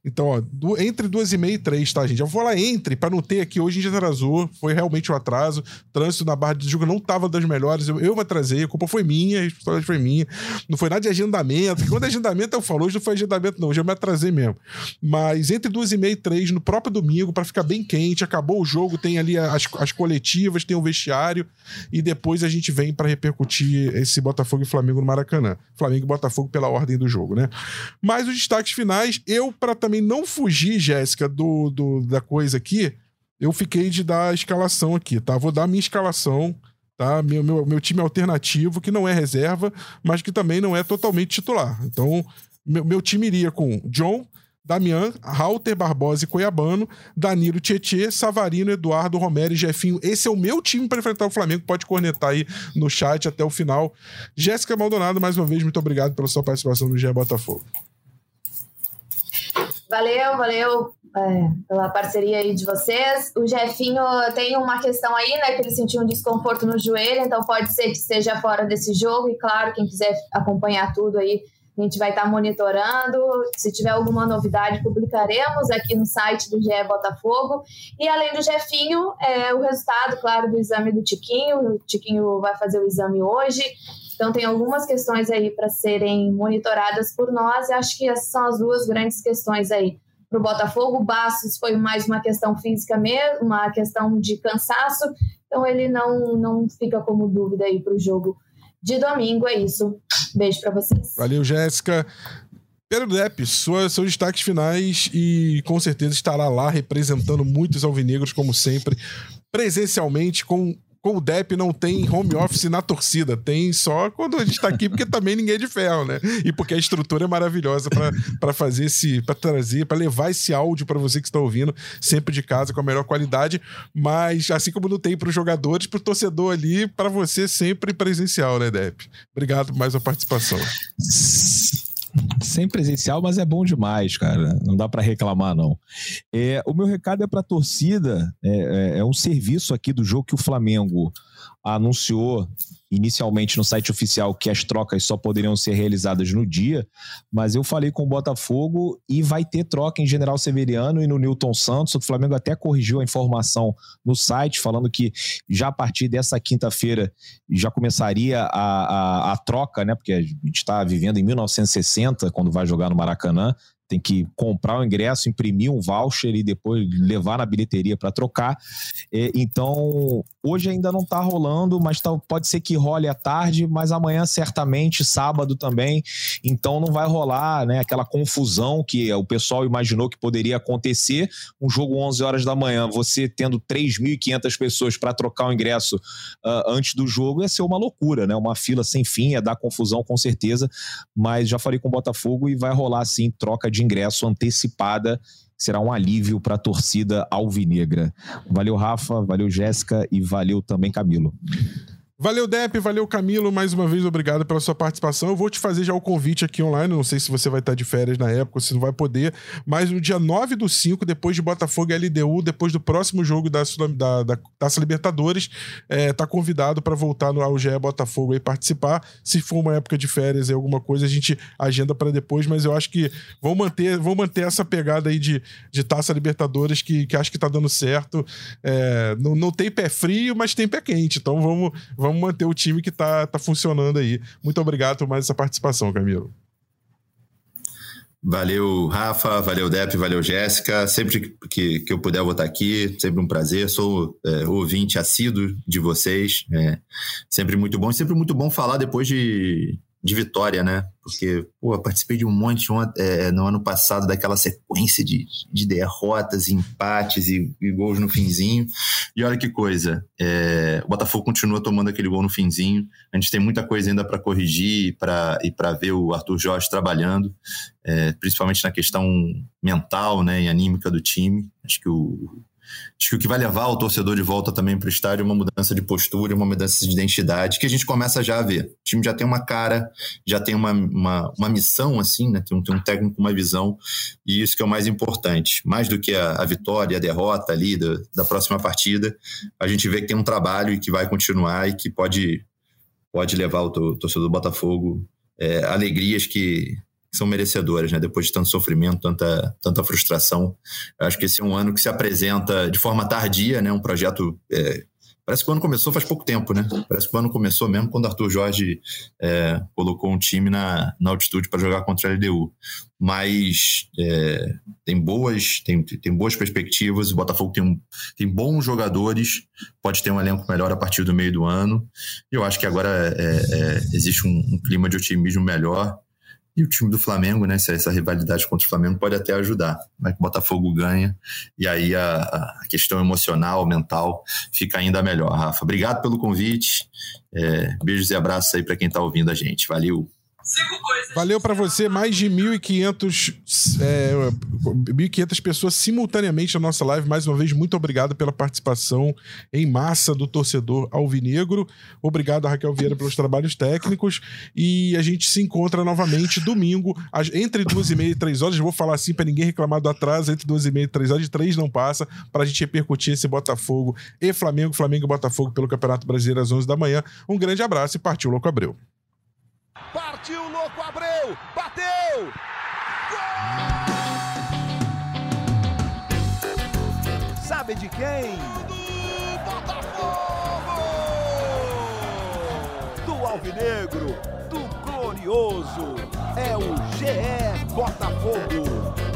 Então, ó, entre 2h30 e 3, tá, gente? Eu vou falar entre, pra não ter aqui, hoje a gente atrasou, foi realmente um atraso, o trânsito na Barra do Tijuca não tava das melhores, eu me atrasei, a culpa foi minha, a história foi minha, não foi nada de agendamento, quando é agendamento eu falo, hoje não foi agendamento não, hoje eu me atrasei mesmo. Mas entre 2h30 e 3, no próprio domingo, pra ficar bem quente, acabou o jogo, tem ali as coletivas, tem o vestiário, e depois a gente vem pra repercutir esse Botafogo e Flamengo no Maracanã. Flamengo e Botafogo pela ordem do jogo, né? Mas os destaques finais, eu, pra também não fugir, Jéssica, da coisa aqui, eu fiquei de dar a escalação aqui, tá? Vou dar a minha escalação, tá? Meu time alternativo, que não é reserva, mas que também não é totalmente titular. Então, meu time iria com John, Damian, Halter, Barbosa e Cuiabano, Danilo, Tietê, Savarino, Eduardo, Romero e Jefinho. Esse é o meu time para enfrentar o Flamengo. Pode cornetar aí no chat até o final. Jéssica Maldonado, mais uma vez, muito obrigado pela sua participação no GE Botafogo. Valeu pela parceria aí de vocês. O Jefinho tem uma questão aí, né, que ele sentiu um desconforto no joelho, então pode ser que esteja fora desse jogo, e claro, quem quiser acompanhar tudo aí, a gente vai estar monitorando. Se tiver alguma novidade, publicaremos aqui no site do GE Botafogo. E além do Jefinho, o resultado, claro, do exame do Tiquinho. O Tiquinho vai fazer o exame hoje. Então tem algumas questões aí para serem monitoradas por nós. E acho que essas são as duas grandes questões aí para o Botafogo. O Bastos foi mais uma questão física mesmo, uma questão de cansaço. Então ele não fica como dúvida aí para o jogo de domingo. É isso. Beijo para vocês. Valeu, Jéssica. Pedro Depp, seus destaques finais, e com certeza estará lá representando muitos alvinegros, como sempre, presencialmente. Com o Depp não tem home office na torcida, tem só quando a gente tá aqui, porque também ninguém é de ferro, né? E porque a estrutura é maravilhosa para fazer para levar esse áudio para você que está ouvindo, sempre de casa, com a melhor qualidade. Mas assim como não tem para os jogadores, para o torcedor ali, para você sempre presencial, né, Depp? Obrigado por mais uma participação. Sem presencial, mas é bom demais, cara. Não dá para reclamar, não. O meu recado é para a torcida. É um serviço aqui do jogo que o Flamengo anunciou inicialmente no site oficial que as trocas só poderiam ser realizadas no dia, mas eu falei com o Botafogo e vai ter troca em General Severiano e no Newton Santos. O Flamengo até corrigiu a informação no site, falando que já a partir dessa quinta-feira já começaria a troca, né? Porque a gente está vivendo em 1960, quando vai jogar no Maracanã. Tem que comprar o ingresso, imprimir um voucher e depois levar na bilheteria para trocar. Então, hoje ainda não está rolando, mas pode ser que role à tarde, mas amanhã certamente, sábado também. Então não vai rolar, né, aquela confusão que o pessoal imaginou que poderia acontecer. Um jogo 11 horas da manhã, você tendo 3.500 pessoas para trocar o ingresso antes do jogo, ia ser uma loucura, né? Uma fila sem fim, ia dar confusão com certeza. Mas já falei com o Botafogo e vai rolar sim troca de ingresso antecipada, será um alívio para a torcida alvinegra. Valeu, Rafa, valeu, Jéssica, e valeu também, Camilo. Valeu, Depp, valeu, Camilo, mais uma vez obrigado pela sua participação. Eu vou te fazer já o convite aqui online, não sei se você vai estar de férias na época, se não vai poder, mas no dia 9/5, depois de Botafogo e LDU, depois do próximo jogo da Taça Libertadores, tá convidado para voltar ao GE Botafogo e participar. Se for uma época de férias e alguma coisa, a gente agenda para depois, mas eu acho que vão manter essa pegada aí de Taça Libertadores, que acho que tá dando certo. Não tem pé frio, mas tem pé quente, então vamos manter o time que tá funcionando aí. Muito obrigado por mais essa participação, Camilo. Valeu, Rafa, valeu, Depp, valeu, Jéssica. Sempre que eu puder, eu vou estar aqui. Sempre um prazer. Sou ouvinte assíduo de vocês. Sempre muito bom. Sempre muito bom falar depois de vitória, né? Porque, participei de um monte no ano passado daquela sequência de derrotas, empates e gols no finzinho. E olha que coisa, o Botafogo continua tomando aquele gol no finzinho. A gente tem muita coisa ainda para corrigir e para ver o Arthur Jorge trabalhando, principalmente na questão mental, né, e anímica do time. Acho que o que vai levar o torcedor de volta também para o estádio é uma mudança de postura, uma mudança de identidade, que a gente começa já a ver. O time já tem uma cara, já tem uma missão, assim, né? Tem um técnico com uma visão, e isso que é o mais importante. Mais do que a vitória, a derrota ali da próxima partida, a gente vê que tem um trabalho e que vai continuar e que pode levar o torcedor do Botafogo alegrias que são merecedoras, né? Depois de tanto sofrimento, tanta frustração. Eu acho que esse é um ano que se apresenta de forma tardia, né? Um projeto... Parece que o ano começou faz pouco tempo, né? Parece que o ano começou mesmo quando o Arthur Jorge colocou um time na altitude para jogar contra a LDU. Mas tem boas perspectivas, o Botafogo tem bons jogadores, pode ter um elenco melhor a partir do meio do ano. E eu acho que agora existe um clima de otimismo melhor. E o time do Flamengo, né? Essa rivalidade contra o Flamengo pode até ajudar. Mas o Botafogo ganha. E aí a questão emocional, mental, fica ainda melhor, Rafa. Obrigado pelo convite. Beijos e abraços aí para quem está ouvindo a gente. Valeu. Valeu para você, mais de 1.500 pessoas simultaneamente na nossa live. Mais uma vez, muito obrigado pela participação em massa do torcedor alvinegro. Obrigado a Raquel Vieira pelos trabalhos técnicos. E a gente se encontra novamente domingo, entre 2h30 e 3 horas. Eu vou falar assim para ninguém reclamar do atraso, entre 2h30 e 3 horas, de 3 não passa, para a gente repercutir esse Botafogo e Flamengo e Botafogo pelo Campeonato Brasileiro às 11 da manhã. Um grande abraço e partiu, Louco Abreu. Partiu, Louco Abreu! Bateu! Gol! Sabe de quem? Do Botafogo! Do Alvinegro, do Glorioso, é o GE Botafogo.